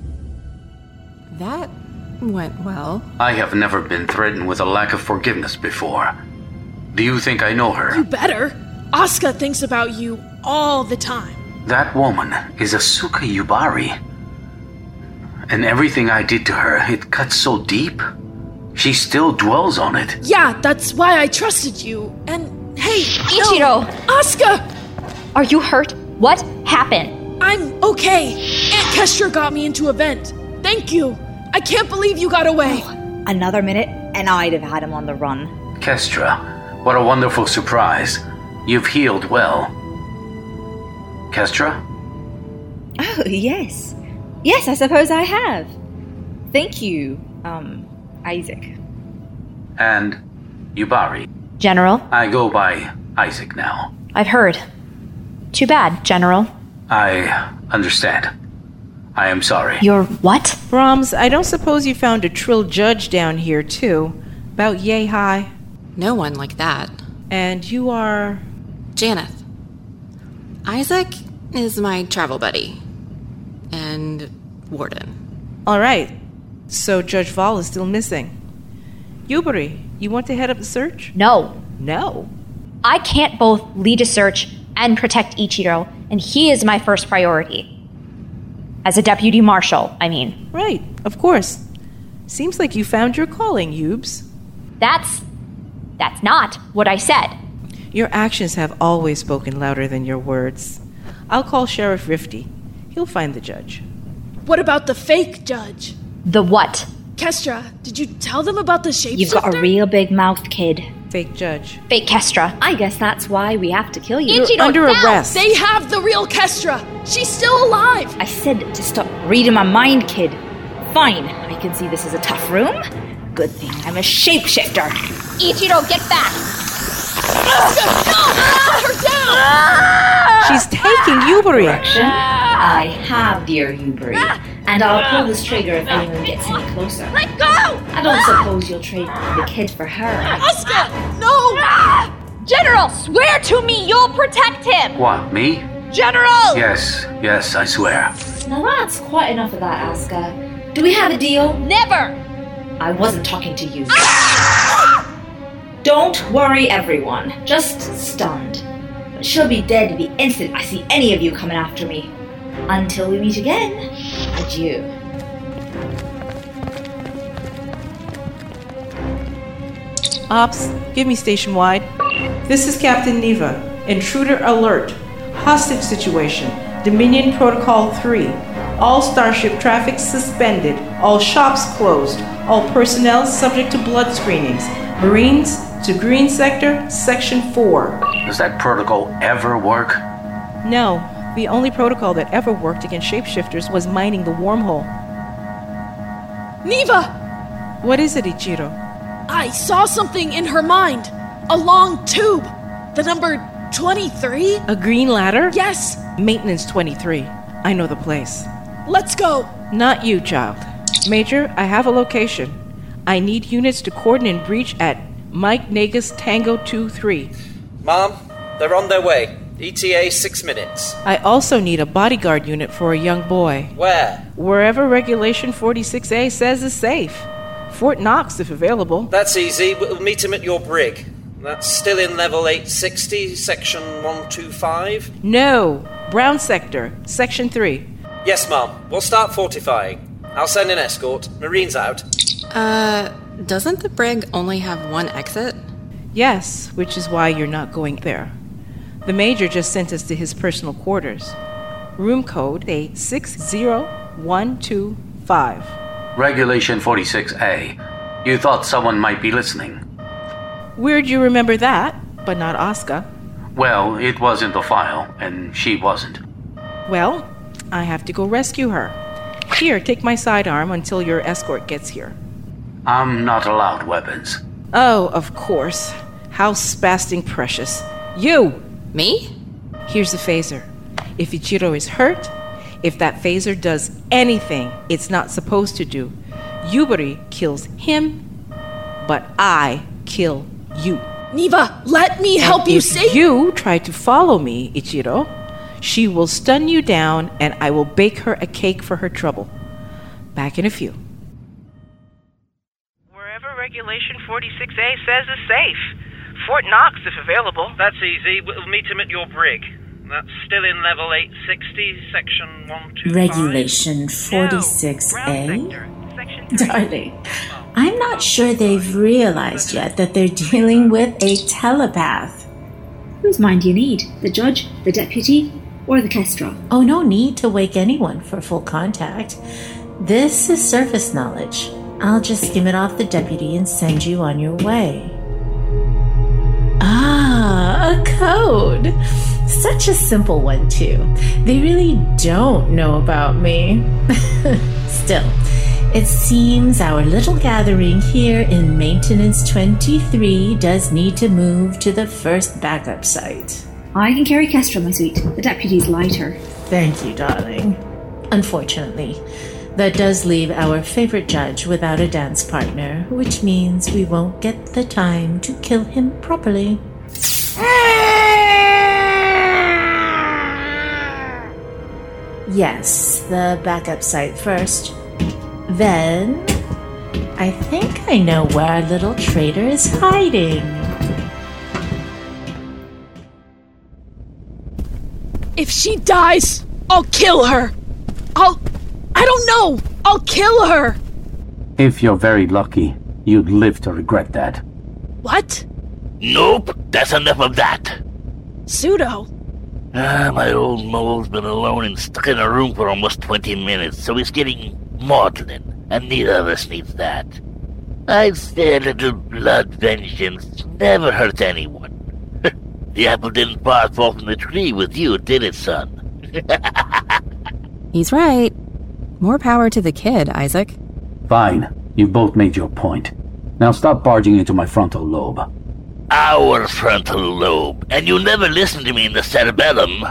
M: That went well.
K: I have never been threatened with a lack of forgiveness before. Do you think I know her?
G: You better. Asuka thinks about you all the time.
K: That woman is Asuka Yubari. And everything I did to her, it cuts so deep. She still dwells on it.
G: Yeah, that's why I trusted you. And hey,
H: Ichiro!
G: No, Asuka!
H: Are you hurt? What happened?
G: I'm okay. Aunt Kestra got me into a vent. Thank you. I can't believe you got away.
O: Oh, another minute, and I'd have had him on the run.
K: Kestra, what a wonderful surprise. You've healed well. Kestra?
O: Oh, yes. Yes, I suppose I have. Thank you, um, Isaac.
K: And Yubari.
H: General?
K: I go by Isaac now.
H: I've heard. Too bad, General.
K: I understand. I am sorry.
H: You're what?
I: Brahms, I don't suppose you found a Trill judge down here, too. About yay high.
M: No one like that.
I: And you are...
M: Janeth. Isaac is my travel buddy. And warden.
I: All right. So Judge Val is still missing. Yubari, you want to head up the search?
H: No.
I: No.
H: I can't both lead a search and protect Ichiro, and he is my first priority. As a deputy marshal, I mean.
I: Right, of course. Seems like you found your calling, Yubes.
H: That's... that's not what I said.
I: Your actions have always spoken louder than your words. I'll call Sheriff Rifty. He'll find the judge.
G: What about the fake judge?
O: The what?
G: Kestra, did you tell them about the shapeshifter?
O: You've got a real big mouth, kid.
I: Fake judge.
O: Fake Kestra. I guess that's why we have to kill you.
I: You're
G: Ichiro,
I: under
G: now!
I: arrest.
G: They have the real Kestra. She's still alive.
O: I said to stop reading my mind, kid. Fine, I can see this is a tough room. Good thing I'm a shapeshifter. Ichiro, get back!
G: Asuka, no! Put her down!
I: She's taking Yubari.
O: Correction. I have dear Yubari. And I'll pull this trigger if anyone gets any closer.
G: Let go!
O: I don't suppose you'll trade the kid for her.
G: Asuka, no!
O: General, swear to me you'll protect him!
K: What, me?
G: General!
K: Yes, yes, I swear.
O: Now that's quite enough of that, Asuka. Do we have a deal?
G: Never!
O: I wasn't talking to you. Don't worry, everyone. Just stunned. But she'll be dead the instant I see any of you coming after me. Until we meet again, adieu.
I: Ops, give me station wide. This is Captain Neva. Intruder alert. Hostage situation. Dominion Protocol three. All starship traffic suspended. All shops closed. All personnel subject to blood screenings. Marines to Green Sector, Section four.
K: Does that protocol ever work?
I: No. The only protocol that ever worked against shapeshifters was mining the wormhole.
G: Neva!
I: What is it, Ichiro?
G: I saw something in her mind. A long tube. The number twenty-three?
I: A green ladder?
G: Yes.
I: Maintenance twenty-three. I know the place.
G: Let's go.
I: Not you, child. Major, I have a location. I need units to cordon and breach at Mike Nagus Tango two three.
L: Mom, they're on their way. E T A six minutes.
I: I also need a bodyguard unit for a young boy.
L: Where?
I: Wherever Regulation forty-six A says is safe. Fort Knox, if available.
L: That's easy. We'll meet him at your brig. That's still in level eight sixty, section one two five?
I: No. Brown Sector, section three.
L: Yes, Mom. We'll start fortifying. I'll send an escort. Marines out.
E: Uh, doesn't the brig only have one exit?
I: Yes, which is why you're not going there. The Major just sent us to his personal quarters. Room code A six zero one two five.
K: Regulation forty-six A. You thought someone might be listening.
I: Weird you remember that, but not Asuka.
K: Well, it was in the file, and she wasn't.
I: Well, I have to go rescue her. Here, take my sidearm until your escort gets here.
K: I'm not allowed weapons.
I: Oh, of course. How spasting precious. You!
E: Me?
I: Here's the phaser. If Ichiro is hurt, if that phaser does anything it's not supposed to do, Yubari kills him, but I kill you.
G: Neva, let me help you
I: if
G: save-
I: you try to follow me, Ichiro, she will stun you down and I will bake her a cake for her trouble. Back in a few.
V: Wherever Regulation forty-six A says is safe. Fort Knox, if available.
L: That's easy. We'll meet him at your brig. That's still in level eight sixty, section one two five.
U: Regulation forty-six A? Darling, I'm not sure they've realized yet that they're dealing with a telepath.
N: Whose mind do you need? The judge, the deputy, or the Kestra?
U: Oh, no need to wake anyone for full contact. This is surface knowledge. I'll just skim it off the deputy and send you on your way. Ah, a code. Such a simple one, too. They really don't know about me. Still, it seems our little gathering here in Maintenance twenty-three does need to move to the first backup site.
N: I can carry Kestra, my sweet. The deputy's lighter.
U: Thank you, darling. Unfortunately, that does leave our favorite judge without a dance partner, which means we won't get the time to kill him properly. Yes, the backup site first. Then, I think I know where our little traitor is hiding.
G: If she dies, I'll kill her. I'll... I don't know. I'll kill her.
K: If you're very lucky, you'd live to regret that.
G: What?
R: Nope. That's enough of that.
G: Pseudo?
R: Ah, my old mole's been alone and stuck in a room for almost twenty minutes, so he's getting maudlin, and neither of us needs that. I'd say a little blood vengeance never hurt anyone. The apple didn't far fall from the tree with you, did it, son?
E: He's right. More power to the kid, Isaac.
K: Fine. You both made your point. Now stop barging into my frontal lobe.
R: Our frontal lobe, and you never listen to me in the cerebellum.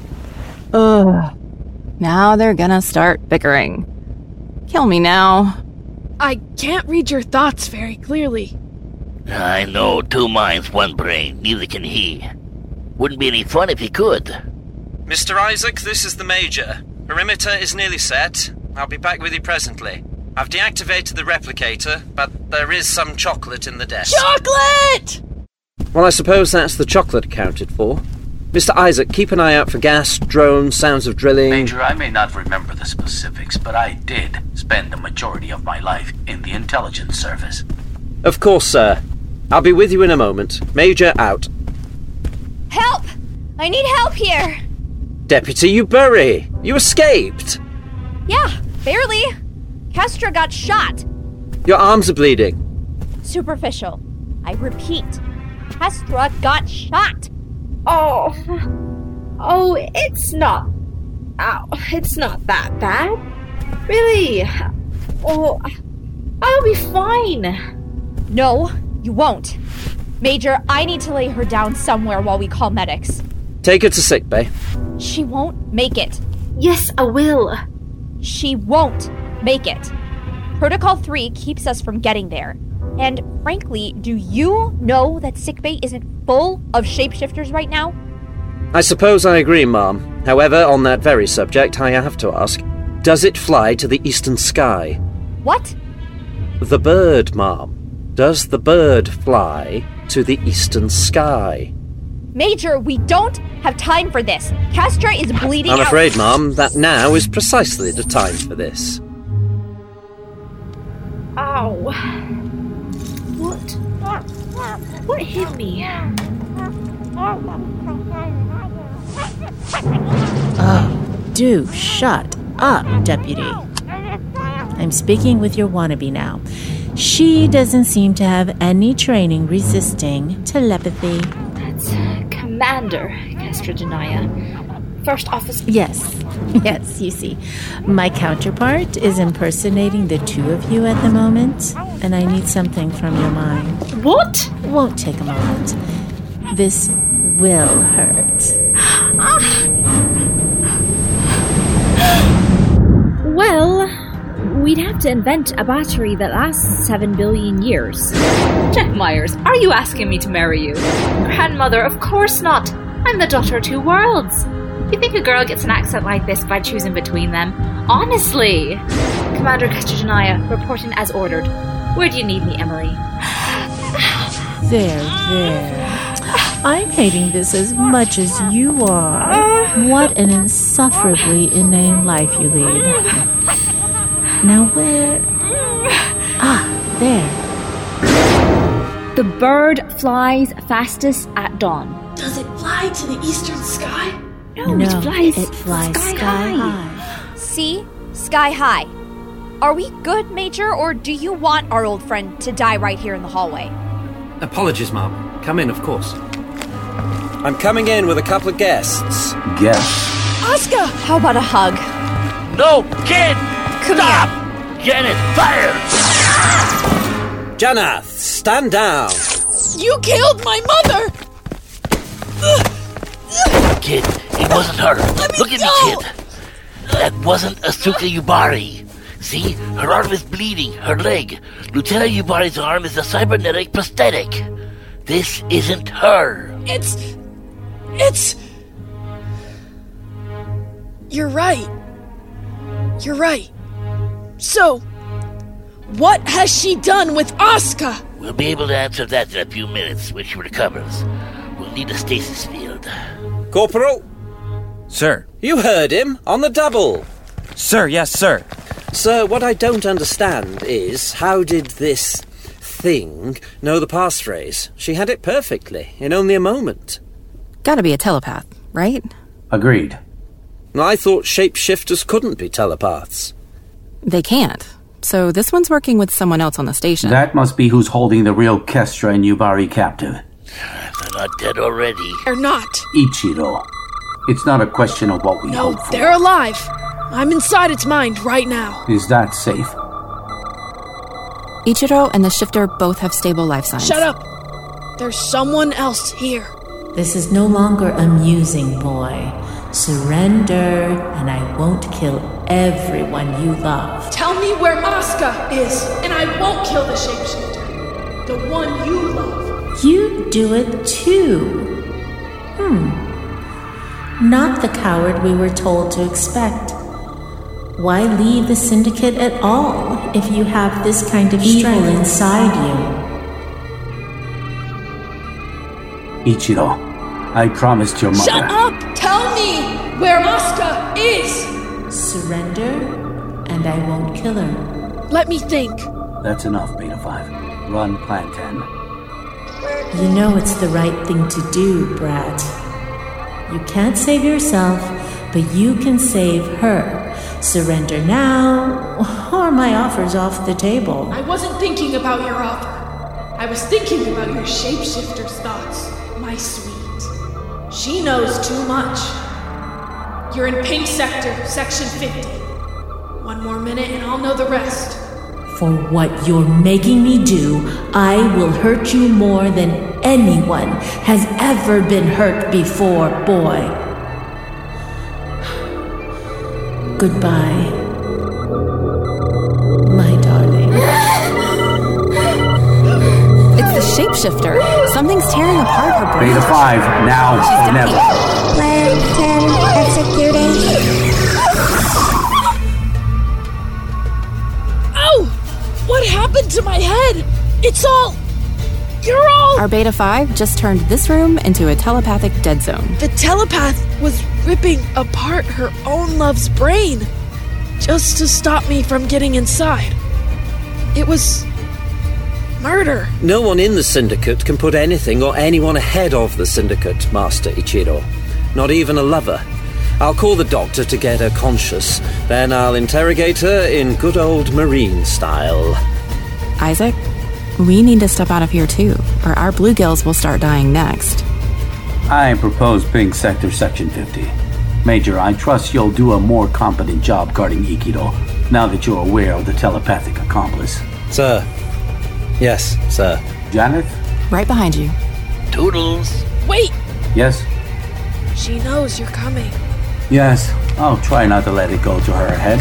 E: Ugh. Now they're gonna start bickering. Kill me now.
G: I can't read your thoughts very clearly.
R: I know, two minds, one brain. Neither can he. Wouldn't be any fun if he could.
L: Mister Isaac, this is the Major. Perimeter is nearly set. I'll be back with you presently. I've deactivated the replicator, but there is some chocolate in the desk.
G: Chocolate!
L: Well, I suppose that's the chocolate accounted for. Mister Isaac, keep an eye out for gas, drones, sounds of drilling.
K: Major, I may not remember the specifics, but I did spend the majority of my life in the intelligence service.
L: Of course, sir. I'll be with you in a moment. Major out.
H: Help! I need help here!
L: Deputy Ubury, you escaped!
H: Yeah, barely. Kestra got shot.
L: Your arms are bleeding.
H: Superficial. I repeat, Kestra got shot.
N: Oh. Oh, it's not... Ow, it's not that bad. Really? Oh, I'll be fine.
H: No, you won't. Major, I need to lay her down somewhere while we call medics.
L: Take her to sickbay.
H: She won't make it.
N: Yes, I will.
H: She won't make it. Protocol three keeps us from getting there. And frankly, do you know that sickbay isn't full of shapeshifters right now?
L: I suppose I agree, Ma'am. However, on that very subject, I have to ask, does it fly to the eastern sky?
H: What?
L: The bird, Ma'am. Does the bird fly to the eastern sky?
H: Major, we don't have time for this. Kestra is bleeding
L: I'm
H: out.
L: afraid, Ma'am, that now is precisely the time for this.
N: Ow. What? What hit me?
U: Oh, do shut up, Deputy. I'm speaking with your wannabe now. She doesn't seem to have any training resisting telepathy.
N: That's Commander Kestra Janaya. First officer.
U: Yes, yes, you see. My counterpart is impersonating the two of you at the moment, and I need something from your mind.
N: What?
U: Won't take a moment. This will hurt.
O: Well, we'd have to invent a battery that lasts seven billion years.
N: Jack Myers, are you asking me to marry you? Grandmother, of course not. I'm the daughter of two worlds. You think a girl gets an accent like this by choosing between them? Honestly! Commander Kestra Janaya, reporting as ordered. Where do you need me, Emily?
U: There, there. I'm hating this as much as you are. What an insufferably inane life you lead. Now where... Ah, there.
O: The bird flies fastest at dawn.
G: Does it fly to the eastern sky?
O: No,
U: no
O: it flies,
U: it flies
O: sky,
U: sky
O: high.
U: high.
H: See? Sky high. Are we good, Major, or do you want our old friend to die right here in the hallway?
B: Apologies, Mom. Come in, of course.
L: I'm coming in with a couple of guests.
K: Guests?
H: Oscar! How about a hug?
R: No, kid!
H: Come
R: Stop!
H: here.
R: Janet, fire!
L: Janath, stand down.
G: You killed my mother!
R: Kid, it wasn't her. Look at
G: go.
R: me, kid. That wasn't Asuka Yubari. See, her arm is bleeding, her leg. Lieutenant Yubari's arm is a cybernetic prosthetic. This isn't her.
G: It's... It's... You're right. You're right. So, what has she done with Asuka?
R: We'll be able to answer that in a few minutes when she recovers. We'll need a stasis field.
L: Corporal?
B: Sir.
L: You heard him, on the double.
B: Sir, yes, sir.
L: Sir, what I don't understand is, how did this thing know the passphrase. She had it perfectly, in only a moment.
E: Gotta be a telepath, right?
K: Agreed.
L: I thought shapeshifters couldn't be telepaths.
E: They can't. So this one's working with someone else on the station.
K: That must be who's holding the real Kestra and Yubari captive.
R: They're not dead already.
G: They're not.
K: Ichiro. It's not a question of what we
G: No,
K: hope for.
G: they're alive. I'm inside its mind right now.
K: Is that safe?
E: Ichiro and the shifter both have stable life signs.
G: Shut up. There's someone else here.
U: This is no longer amusing, boy. Surrender, and I won't kill everyone you love.
G: Tell me where Masca is, and I won't kill the shapeshifter. The one you love.
U: You do it too. Hmm. Not the coward we were told to expect. Why leave the Syndicate at all if you have this kind of evil inside you?
K: Ichiro, I promised your mother...
G: Shut up! Tell me where Masca is!
U: Surrender, and I won't kill her.
G: Let me think.
K: That's enough, Beta five. Run Plan ten.
U: You know it's the right thing to do, Brat. You can't save yourself, but you can save her. Surrender now, or my offer's off the table.
G: I wasn't thinking about your offer. I was thinking about your shapeshifter's thoughts, my sweet. She knows too much. You're in Pink Sector, Section fifty. One more minute and I'll know the rest.
U: For what you're making me do, I will hurt you more than anyone has ever been hurt before, boy. Goodbye, my darling.
E: It's the shapeshifter. Something's tearing apart her brain.
K: Beta five, now or never.
F: Plan ten executing.
G: Ow! What happened to my head? It's all... You're all...
E: Our Beta five just turned this room into a telepathic dead zone.
G: The telepath was ripping apart her own love's brain just to stop me from getting inside. It was... murder.
L: No one in the Syndicate can put anything or anyone ahead of the Syndicate, Master Ichiro. Not even a lover. I'll call the doctor to get her conscious. Then I'll interrogate her in good old Marine style.
E: Isaac, we need to step out of here too, or our bluegills will start dying next.
K: I propose Pink Sector Section fifty. Major, I trust you'll do a more competent job guarding Ikido, now that you're aware of the telepathic accomplice.
L: Sir. Yes, sir.
K: Janet?
E: Right behind you.
R: Toodles.
G: Wait!
K: Yes?
G: She knows you're coming.
K: Yes, I'll try not to let it go to her head.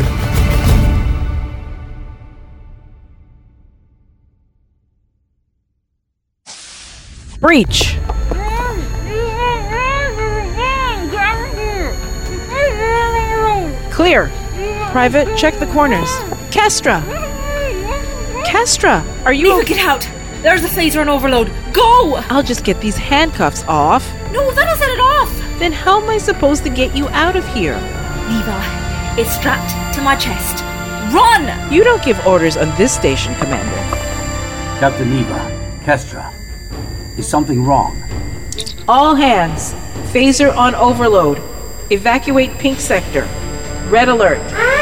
I: Breach. Clear. Private, check the corners. Kestra! Kestra, are you...
N: Leave it out! There's the phaser on overload. Go!
I: I'll just get these handcuffs off.
N: No, that'll set it off!
I: Then how am I supposed to get you out of here?
N: Neva, it's strapped to my chest. Run!
I: You don't give orders on this station, Commander.
K: Captain Neva, Kestra, is something wrong?
I: All hands. Phaser on overload. Evacuate Pink Sector. Red alert.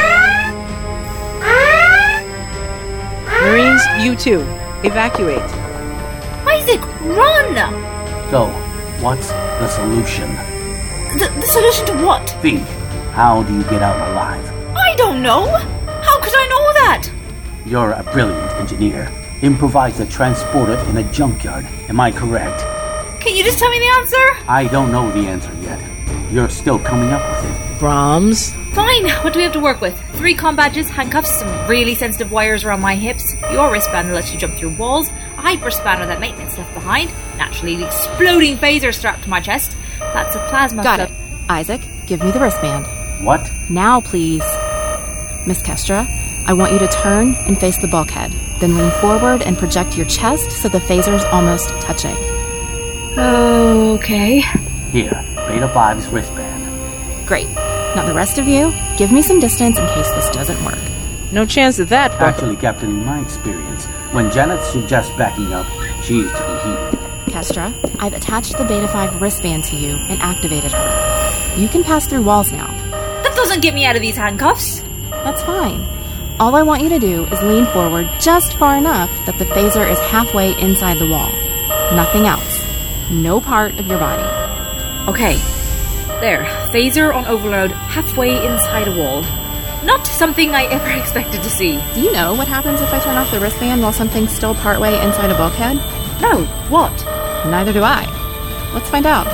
I: Marines, you too. Evacuate.
N: Isaac, run!
K: So, what's the solution?
N: The, the solution to what?
K: Think. How do you get out alive?
N: I don't know. How could I know that?
K: You're a brilliant engineer. Improvise a transporter in a junkyard. Am I correct?
N: Can you just tell me the answer?
K: I don't know the answer yet. You're still coming up with it.
I: Brahms?
N: Fine. What do we have to work with? Three comm badges, handcuffs, some really sensitive wires around my hips, your wristband that lets you jump through walls, a hyper spanner that maintenance left behind, naturally the exploding phaser strapped to my chest. That's a plasma...
E: Got it. Isaac, give me the wristband.
K: What?
E: Now, please. Miss Kestra, I want you to turn and face the bulkhead, then lean forward and project your chest so the phaser's almost touching.
N: Okay.
K: Here, Beta five's wristband.
E: Great. Now the rest of you, give me some distance in case this doesn't work.
I: No chance of that, Buck.
K: Actually, Captain, in my experience, When Janet suggests backing up, she is to be heeded.
E: Kestra, I've attached the Beta five wristband to you and activated her. You can pass through walls now.
N: That doesn't get me out of these handcuffs.
E: That's fine. All I want you to do is lean forward just far enough that the phaser is halfway inside the wall. Nothing else. No part of your body.
N: Okay. There. Phaser on overload halfway inside a wall. Not something I ever expected to see.
E: Do you know what happens if I turn off the wristband while something's still partway inside a bulkhead?
N: No. What?
E: Neither do I. Let's find out.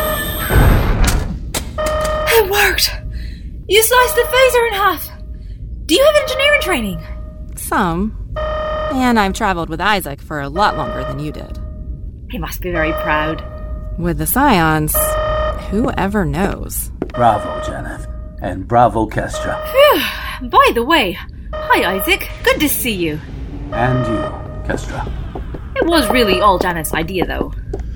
N: It worked! You sliced the phaser in half! Do you have engineering training?
E: Some. And I've traveled with Isaac for a lot longer than you did.
N: He must be very proud.
E: With the Scions, whoever knows.
K: Bravo, Janet. And bravo, Kestra.
N: Phew. By the way, hi Isaac. Good to see you.
K: And you, Kestra.
N: It was really all Janet's idea, though.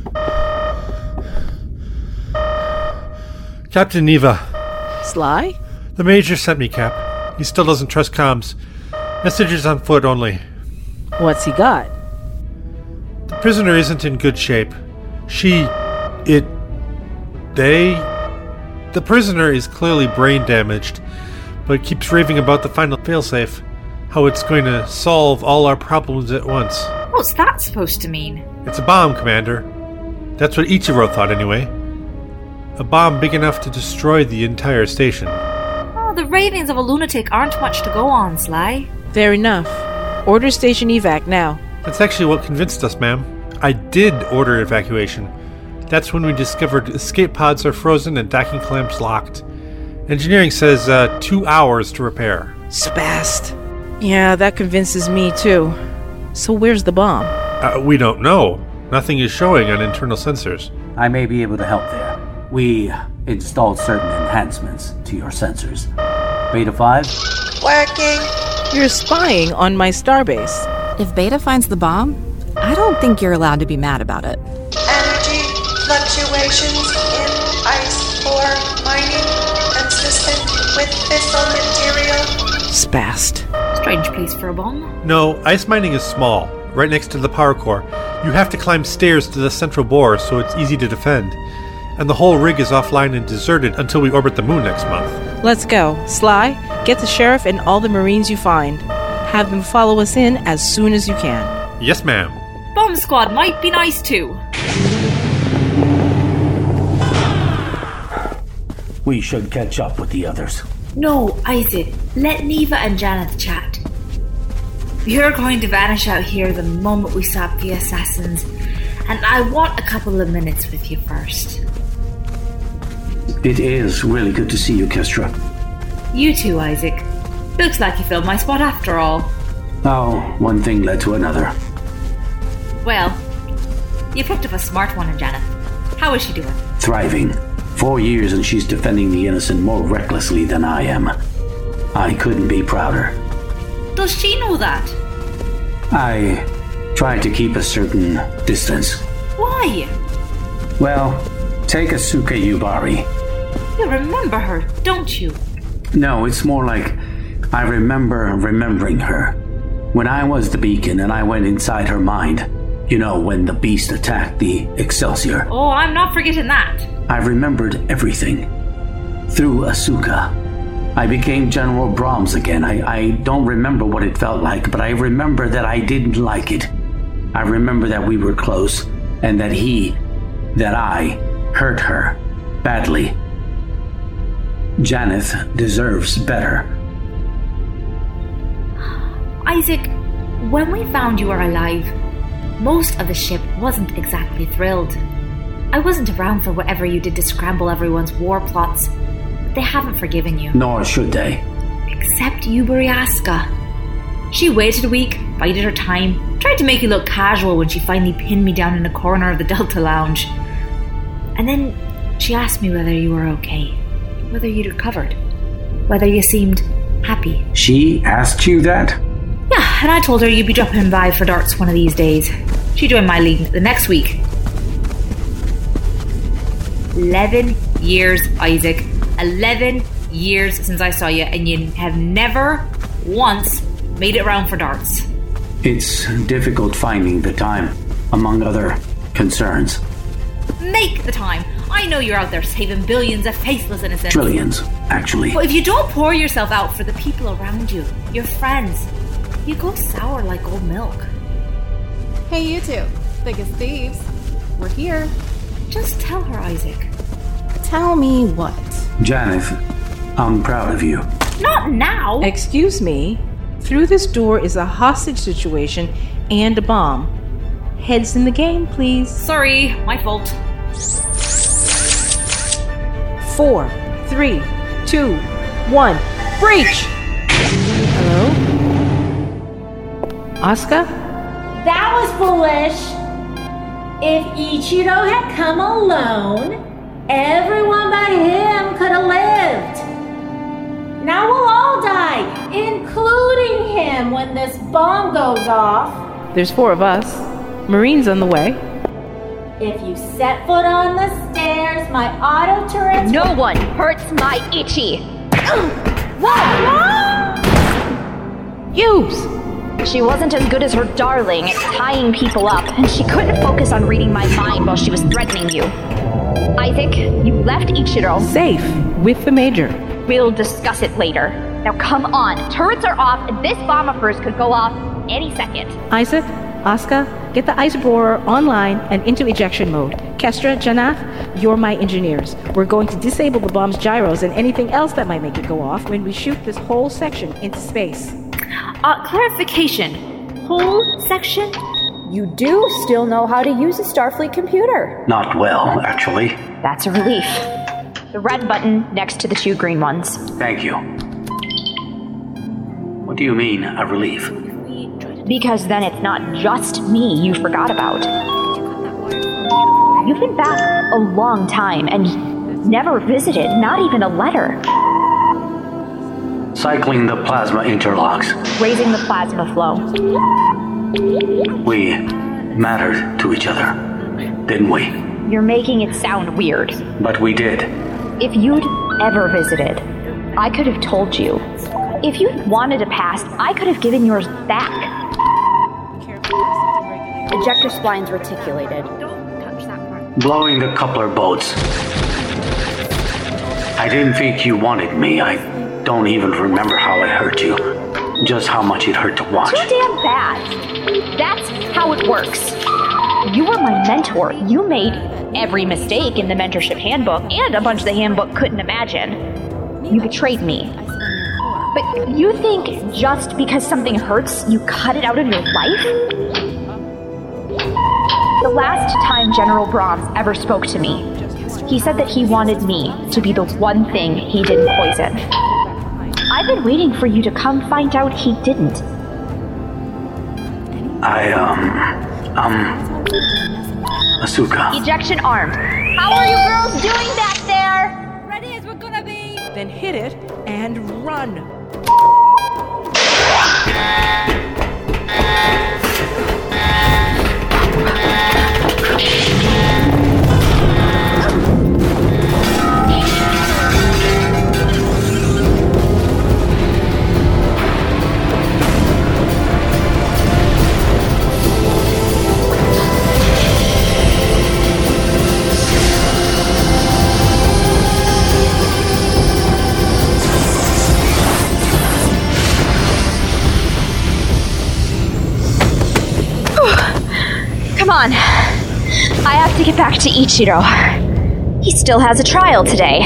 S: Captain Neva.
I: Sly?
S: The Major sent me, Cap. He still doesn't trust comms. Messages on foot only.
I: What's he got?
S: The prisoner isn't in good shape. She... it... they... The prisoner is clearly brain damaged, but keeps raving about the final failsafe. How it's going to solve all our problems at once.
N: What's that supposed to mean?
S: It's a bomb, Commander. That's what Ichiro thought, anyway. A bomb big enough to destroy the entire station.
N: Oh, the ravings of a lunatic aren't much to go on, Sly.
I: Fair enough. Order station evac now.
S: That's actually what convinced us, ma'am. I did order evacuation. That's when we discovered escape pods are frozen and docking clamps locked. Engineering says uh, two hours to repair.
I: Spast. Yeah, that convinces me too. So where's the bomb?
S: Uh, we don't know. Nothing is showing on internal sensors.
K: I may be able to help there. We installed certain enhancements to your sensors. Beta five?
F: Working.
I: You're spying on my starbase.
E: If Beta finds the bomb, I don't think you're allowed to be mad about it.
F: Energy fluctuations in ice ore mining consistent with fissile material.
I: Spast.
N: Strange place for a bomb.
S: No, ice mining is small, right next to the power core. You have to climb stairs to the central bore, so it's easy to defend. And the whole rig is offline and deserted until we orbit the moon next month.
I: Let's go. Sly, get the sheriff and all the Marines you find. Have them follow us in as soon as you can.
S: Yes, ma'am.
N: Bomb squad might be nice too.
K: We should catch up with the others.
N: No, Isaac. Let Neva and Janet chat. You're going to vanish out here the moment we stop the assassins, and I want a couple of minutes with you first.
K: It is really good to see you, Kestra.
N: You too, Isaac. Looks like you filled my spot after all.
K: Oh, one thing led to another.
N: Well, you picked up a smart one in Janet. How is she doing?
K: Thriving. Four years and she's defending the innocent more recklessly than I am. I couldn't be prouder.
N: Does she know that?
K: I tried to keep a certain distance.
N: Why?
K: Well, take Asuka Yubari.
N: You remember her, don't you?
K: No, it's more like I remember remembering her. When I was the beacon and I went inside her mind. You know, when the beast attacked the Excelsior.
N: Oh, I'm not forgetting that.
K: I remembered everything. Through Asuka. I became General Brahms again. I, I don't remember what it felt like, but I remember that I didn't like it. I remember that we were close, and that he, that I, hurt her. Badly. Janeth deserves better.
N: Isaac, when we found you were alive, most of the ship wasn't exactly thrilled. I wasn't around for whatever you did to scramble everyone's war plots, but they haven't forgiven you.
K: Nor should they.
N: Except Yubari Asuka. She waited a week, bided her time, tried to make you look casual when she finally pinned me down in a corner of the Delta Lounge. And then she asked me whether you were okay, whether you'd recovered, whether you seemed happy.
K: She asked you that?
N: Yeah, and I told her you'd be dropping by for darts one of these days. She joined my league the next week. Eleven years, Isaac. Eleven years since I saw you, and you have never once made it round for darts.
K: It's difficult finding the time, among other concerns.
N: Make the time. I know you're out there saving billions of faceless innocents.
K: Trillions, actually.
N: But if you don't pour yourself out for the people around you, your friends, you go sour like old milk.
E: Hey, you two. Biggest thieves. We're here.
N: Just tell her, Isaac.
E: Tell me what?
K: Janeth, I'm proud of you.
N: Not now!
I: Excuse me. Through this door is a hostage situation and a bomb. Heads in the game, please.
N: Sorry, my fault.
I: Four, three, two, one, breach! Hello? Asuka?
U: That was foolish. If Ichiro had come alone, everyone but him could have lived. Now we'll all die, including him when this bomb goes off.
I: There's four of us. Marine's on the way.
U: If you set foot on the stairs, my auto turrets...
H: No one hurts my Ichi!
I: Use!
H: She wasn't as good as her darling at tying people up, and she couldn't focus on reading my mind while she was threatening you. Isaac, you left Ichiro.
I: Safe, with the Major.
H: We'll discuss it later. Now come on, turrets are off, and this bomb of hers could go off any second.
I: Isaac, Asuka, get the ice borer online and into ejection mode. Kestra, Janeth, you're my engineers. We're going to disable the bomb's gyros and anything else that might make it go off when we shoot this whole section into space.
O: Uh, clarification. Whole section? You do still know how to use a Starfleet computer.
K: Not well, actually.
H: That's a relief. The red button next to the two green ones.
K: Thank you. What do you mean, a relief?
H: Because then it's not just me you forgot about. You've been back a long time and never visited, not even a letter.
K: Cycling the plasma interlocks.
H: Raising the plasma flow.
K: We mattered to each other, didn't we?
H: You're making it sound weird.
K: But we did.
H: If you'd ever visited, I could have told you. If you'd wanted a past, I could have given yours back.
O: Ejector splines reticulated.
K: Blowing the coupler boats. I didn't think you wanted me. I don't even remember how I hurt you. Just how much it hurt to watch.
H: Too damn bad. That's how it works. You were my mentor. You made every mistake in the mentorship handbook and a bunch the handbook couldn't imagine. You betrayed me. But you think just because something hurts, you cut it out of your life? The last time General Brahms ever spoke to me, he said that he wanted me to be the one thing he didn't poison. I've been waiting for you to come find out he didn't.
K: I, um, um, Asuka.
H: Ejection arm. How are you girls doing back there?
O: Ready as we're gonna be.
I: Then hit it and run.
H: Come on. I have to get back to Ichiro. He still has a trial today.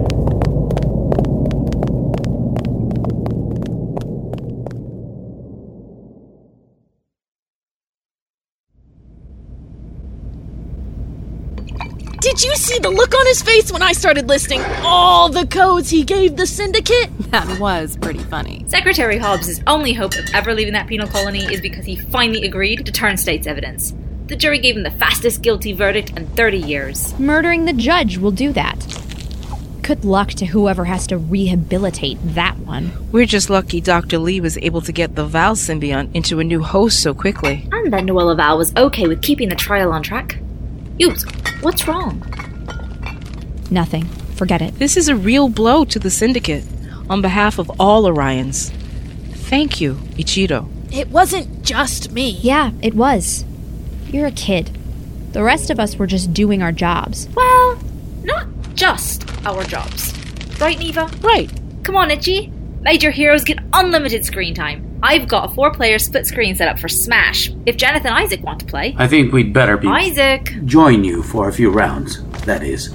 G: Did you see the look on his face when I started listing all the codes he gave the syndicate?
E: That was pretty funny.
N: Secretary Hobbs' only hope of ever leaving that penal colony is because he finally agreed to turn state's evidence. The jury gave him the fastest guilty verdict in thirty years.
H: Murdering the judge will do that. Good luck to whoever has to rehabilitate that one.
I: We're just lucky Doctor Lee was able to get the Val symbiont into a new host so quickly.
N: And that Noella Val was okay with keeping the trial on track. Oops, what's wrong?
H: Nothing. Forget it.
I: This is a real blow to the Syndicate, on behalf of all Orions. Thank you, Ichiro.
G: It wasn't just me.
H: Yeah, it was. You're a kid. The rest of us were just doing our jobs.
N: Well, not just our jobs. Right, Neva?
I: Right.
N: Come on, Itchy. Major heroes get unlimited screen time. I've got a four-player split screen set up for Smash, if Janet and Isaac want to play.
K: I think we'd better be...
N: Isaac!
K: Join you for a few rounds, that is.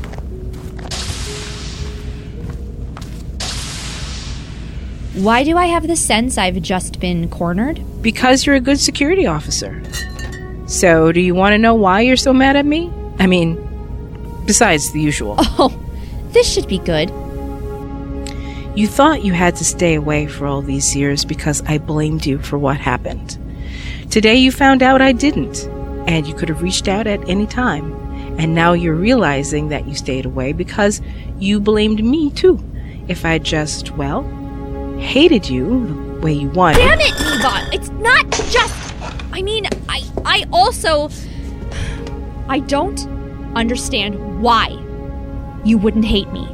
H: Why do I have the sense I've just been cornered?
I: Because you're a good security officer. So, do you want to know why you're so mad at me? I mean, besides the usual.
H: Oh, this should be good.
I: You thought you had to stay away for all these years because I blamed you for what happened. Today you found out I didn't, and you could have reached out at any time. And now you're realizing that you stayed away because you blamed me too. If I just, well, hated you the way you wanted.
H: Damn it, Neva! It's not just... I mean, I, I also... I don't understand why you wouldn't hate me.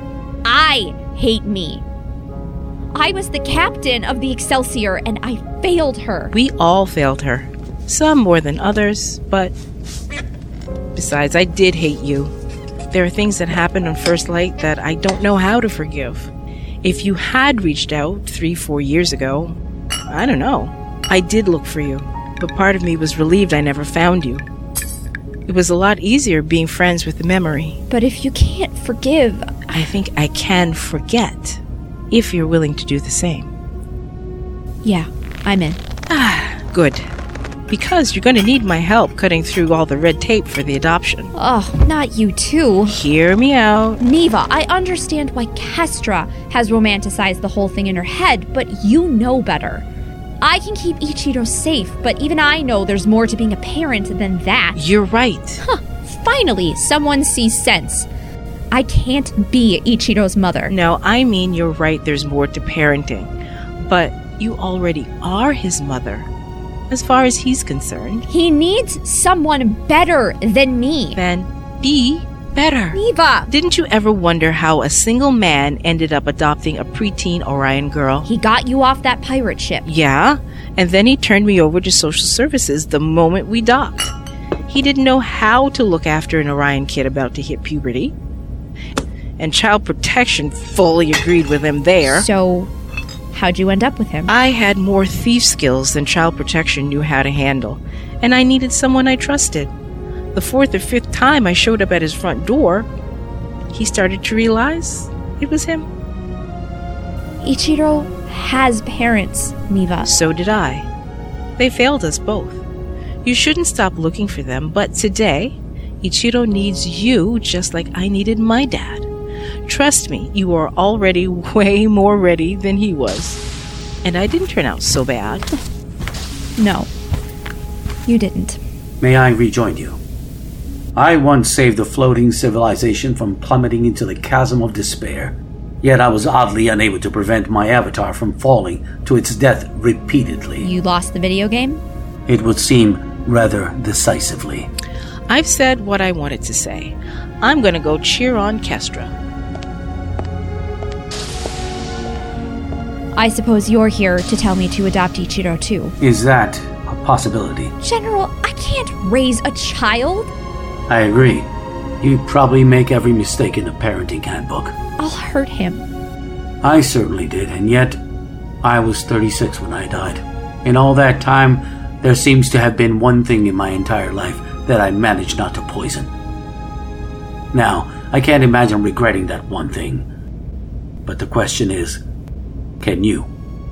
H: I hate me. I was the captain of the Excelsior, and I failed her.
I: We all failed her. Some more than others, but... Besides, I did hate you. There are things that happened on First Light that I don't know how to forgive. If you had reached out three, four years ago, I don't know. I did look for you, but part of me was relieved I never found you. It was a lot easier being friends with the memory.
H: But if you can't forgive...
I: I think I can forget, if you're willing to do the same.
H: Yeah, I'm in.
I: Ah, good. Because you're going to need my help cutting through all the red tape for the adoption.
H: Oh, not you too.
I: Hear me out.
H: Neva, I understand why Kestra has romanticized the whole thing in her head, but you know better. I can keep Ichiro safe, but even I know there's more to being a parent than that.
I: You're right.
H: Huh, finally, someone sees sense. I can't be Ichiro's mother.
I: No, I mean you're right, there's more to parenting. But you already are his mother, as far as he's concerned.
H: He needs someone better than me.
I: Then be better.
H: Neva!
I: Didn't you ever wonder how a single man ended up adopting a preteen Orion girl?
H: He got you off that pirate ship.
I: Yeah, and then he turned me over to social services the moment we docked. He didn't know how to look after an Orion kid about to hit puberty. And Child Protection fully agreed with him there.
H: So, how'd you end up with him?
I: I had more thief skills than Child Protection knew how to handle, and I needed someone I trusted. The fourth or fifth time I showed up at his front door, he started to realize it was him.
H: Ichiro has parents, Neva.
I: So did I. They failed us both. You shouldn't stop looking for them, but today, Ichiro needs you just like I needed my dad. Trust me, you are already way more ready than he was. And I didn't turn out so bad.
H: No, you didn't.
K: May I rejoin you? I once saved a floating civilization from plummeting into the chasm of despair, yet I was oddly unable to prevent my avatar from falling to its death repeatedly.
H: You lost the video game?
K: It would seem rather decisively.
I: I've said what I wanted to say. I'm going to go cheer on Kestra.
H: I suppose you're here to tell me to adopt Ichiro too.
K: Is that a possibility?
H: General, I can't raise a child.
K: I agree. You probably make every mistake in the parenting handbook.
H: I'll hurt him.
K: I certainly did, and yet I was thirty-six when I died. In all that time, there seems to have been one thing in my entire life that I managed not to poison. Now, I can't imagine regretting that one thing. But the question is, can you?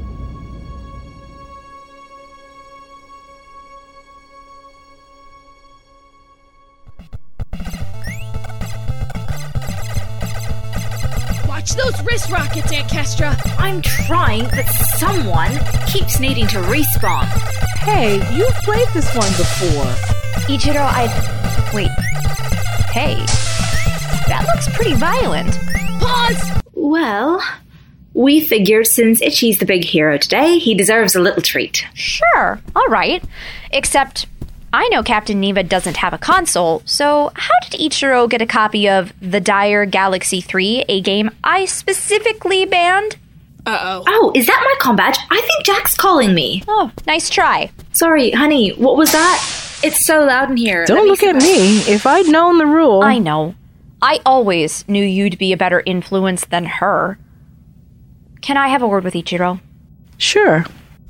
G: Watch those wrist rockets, Aunt Kestra.
N: I'm trying, but someone keeps needing to respawn.
I: Hey, you've played this one before.
H: Ichiro, I... Wait. Hey. That looks pretty violent.
G: Pause!
N: Well, we figured since Itchy's the big hero today, he deserves a little treat.
H: Sure, all right. Except, I know Captain Neva doesn't have a console, so how did Ichiro get a copy of The Dire Galaxy three, a game I specifically banned?
G: Uh-oh.
N: Oh, is that my comm badge? I think Jack's calling me.
H: Oh, nice try.
N: Sorry, honey, what was that? It's so loud in here.
M: Don't look at me. If I'd known the rule...
H: I know. I always knew you'd be a better influence than her. Can I have a word with Ichiro?
M: Sure.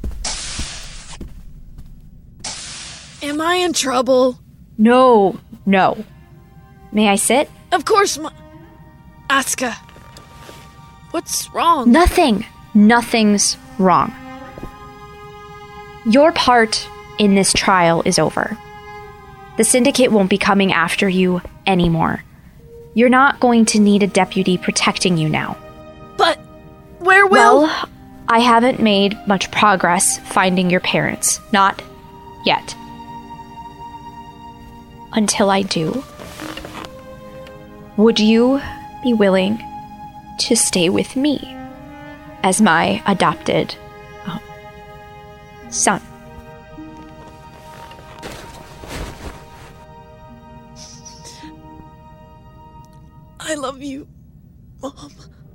G: Am I in trouble?
H: No, no. May I sit?
G: Of course, ma- Asuka. What's wrong?
H: Nothing. Nothing's wrong. Your part in this trial is over. The Syndicate won't be coming after you anymore. You're not going to need a deputy protecting you now.
G: But where will...
H: Well, I haven't made much progress finding your parents. Not yet. Until I do, would you be willing to stay with me as my adopted um, son?
G: I love you, Mom.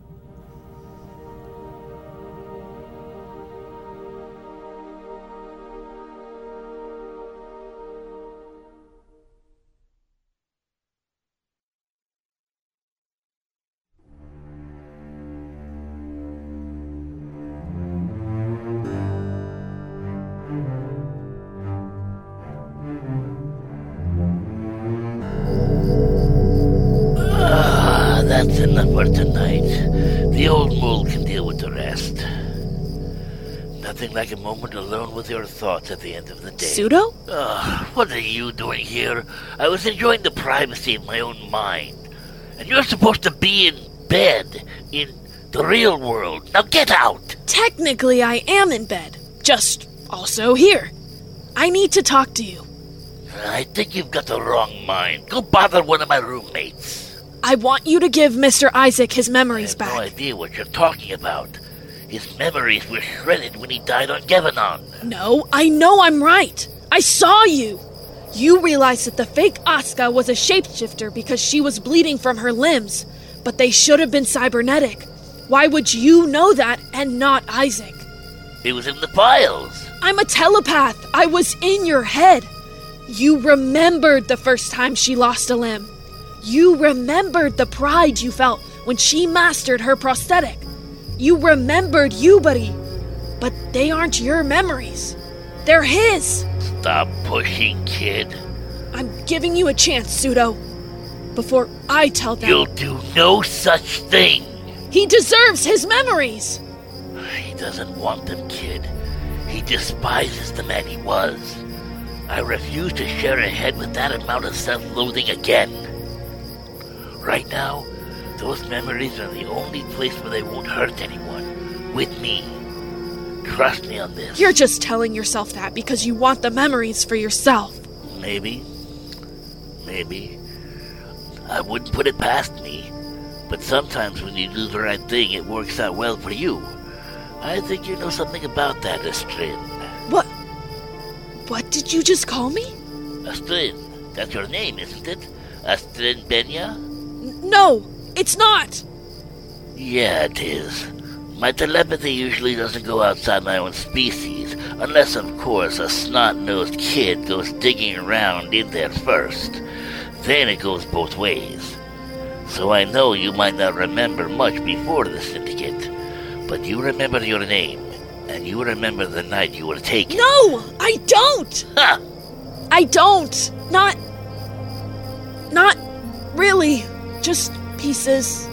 R: That's enough for tonight. The old mole can deal with the rest. Nothing like a moment alone with your thoughts at the end of the day.
G: Pseudo?
R: Ugh, what are you doing here? I was enjoying the privacy of my own mind. And you're supposed to be in bed, in the real world. Now get out!
G: Technically, I am in bed. Just also here. I need to talk to you.
R: I think you've got the wrong mind. Go bother one of my roommates.
G: I want you to give Mister Isaac his memories
R: I have
G: back.
R: no idea what you're talking about. His memories were shredded when he died on Gevanon.
G: No, I know I'm right. I saw you. You realized that the fake Asuka was a shapeshifter because she was bleeding from her limbs, but they should have been cybernetic. Why would you know that and not Isaac?
R: It was in the files.
G: I'm a telepath. I was in your head. You remembered the first time she lost a limb. You remembered the pride you felt when she mastered her prosthetic. You remembered Yubari. But they aren't your memories. They're his.
R: Stop pushing, kid.
G: I'm giving you a chance, Pseudo. Before I tell them.
R: You'll do no such thing.
G: He deserves his memories.
R: He doesn't want them, kid. He despises the man he was. I refuse to share a head with that amount of self-loathing again. Right now, those memories are the only place where they won't hurt anyone. With me. Trust me on this.
G: You're just telling yourself that because you want the memories for yourself.
R: Maybe. Maybe. I wouldn't put it past me. But sometimes when you do the right thing, it works out well for you. I think you know something about that, Astrid.
G: What? What did you just call me?
R: Astrid. That's your name, isn't it? Astrid Benya?
G: No, it's not.
R: Yeah, it is. My telepathy usually doesn't go outside my own species, unless, of course, a snot-nosed kid goes digging around in there first. Then it goes both ways. So I know you might not remember much before the Syndicate, but you remember your name, and you remember the night you were taken.
G: No, I don't!
R: Ha!
G: I don't! Not... Not really. Just pieces.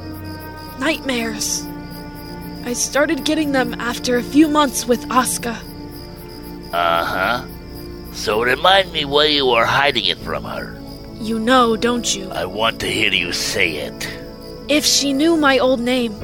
G: Nightmares. I started getting them after a few months with Asuka.
R: Uh-huh. So remind me why you were hiding it from her.
G: You know, don't you?
R: I want to hear you say it.
G: If she knew my old name.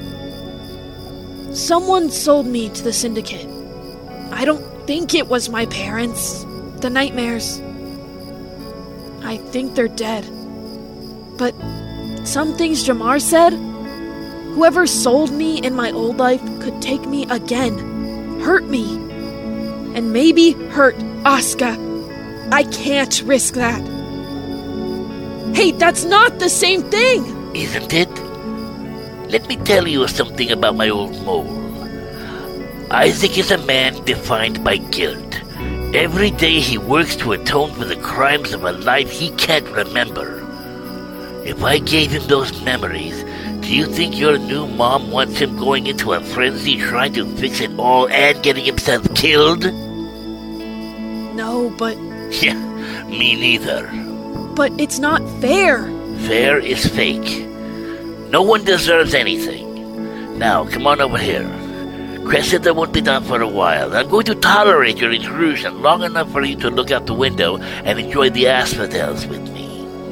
G: Someone sold me to the Syndicate. I don't think it was my parents. The nightmares. I think they're dead. But some things Jamar said, whoever sold me in my old life could take me again, hurt me, and maybe hurt Asuka. I can't risk that. Hey, that's not the same thing!
R: Isn't it? let me tell you something about my old mole. Isaac is a man defined by guilt. Every day he works to atone for the crimes of a life he can't remember. If I gave him those memories, do you think your new mom wants him going into a frenzy trying to fix it all and getting himself killed?
G: No, but...
R: Yeah, me neither.
G: But it's not fair.
R: Fair is fake. No one deserves anything. Now, come on over here. Cressida won't be done for a while. I'm going to tolerate your intrusion long enough for you to look out the window and enjoy the asphodels with me.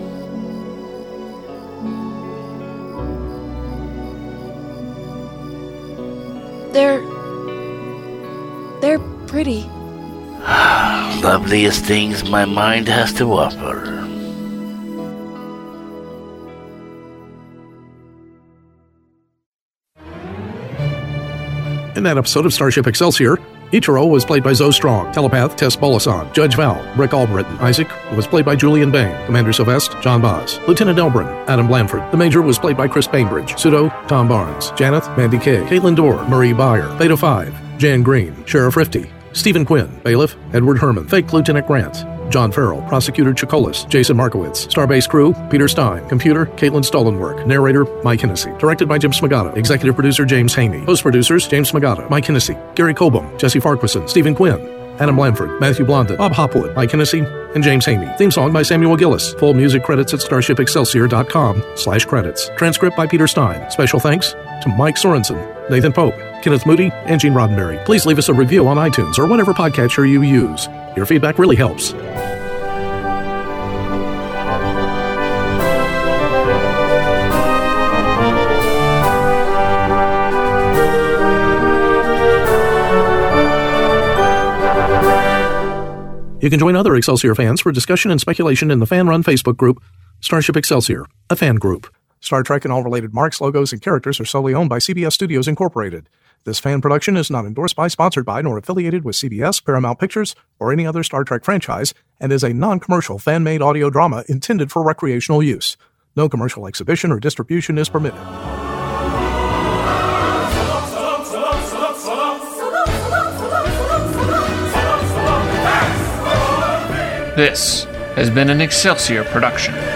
G: They're... They're pretty.
R: Loveliest things my mind has to offer.
J: In that episode of Starship Excelsior, Ichiro was played by Zoe Strong, Telepath Tess Bolasan, Judge Val, Rick Albritton, Isaac was played by Julian Bain, Commander Sylvester, John Boz, Lieutenant Elbrin, Adam Blanford, the Major was played by Chris Bainbridge, Pseudo, Tom Barnes, Janeth, Mandy Kay, Caitlin Dorr, Marie Byer, Theta five, Jan Green, Sheriff Rifty, Stephen Quinn, Bailiff, Edward Herman, Fake Lieutenant Grant, John Farrell, Prosecutor Chikolis, Jason Markowitz, Starbase Crew, Peter Stein, Computer, Caitlin Stolenwork, Narrator, Mike Hennessy, Directed by Jim Smagata, Executive Producer James Haney, Post Producers James Smagata, Mike Hennessy, Gary Cobham, Jesse Farquharson, Stephen Quinn, Adam Blanford, Matthew Blondin, Bob Hopwood, Mike Hennessy, and James Haney. Theme song by Samuel Gillis. Full music credits at starship excelsior dot com slash credits. Transcript by Peter Stein. Special thanks to Mike Sorensen, Nathan Pope, Kenneth Moody, and Gene Roddenberry. Please leave us a review on iTunes or whatever podcatcher you use. Your feedback really helps. You can join other Excelsior fans for discussion and speculation in the fan-run Facebook group, Starship Excelsior, a fan group. Star Trek and all related marks, logos, and characters are solely owned by C B S Studios Incorporated. This fan production is not endorsed by, sponsored by, nor affiliated with C B S, Paramount Pictures, or any other Star Trek franchise, and is a non-commercial fan-made audio drama intended for recreational use. No commercial exhibition or distribution is permitted.
Q: This has been an Excelsior production.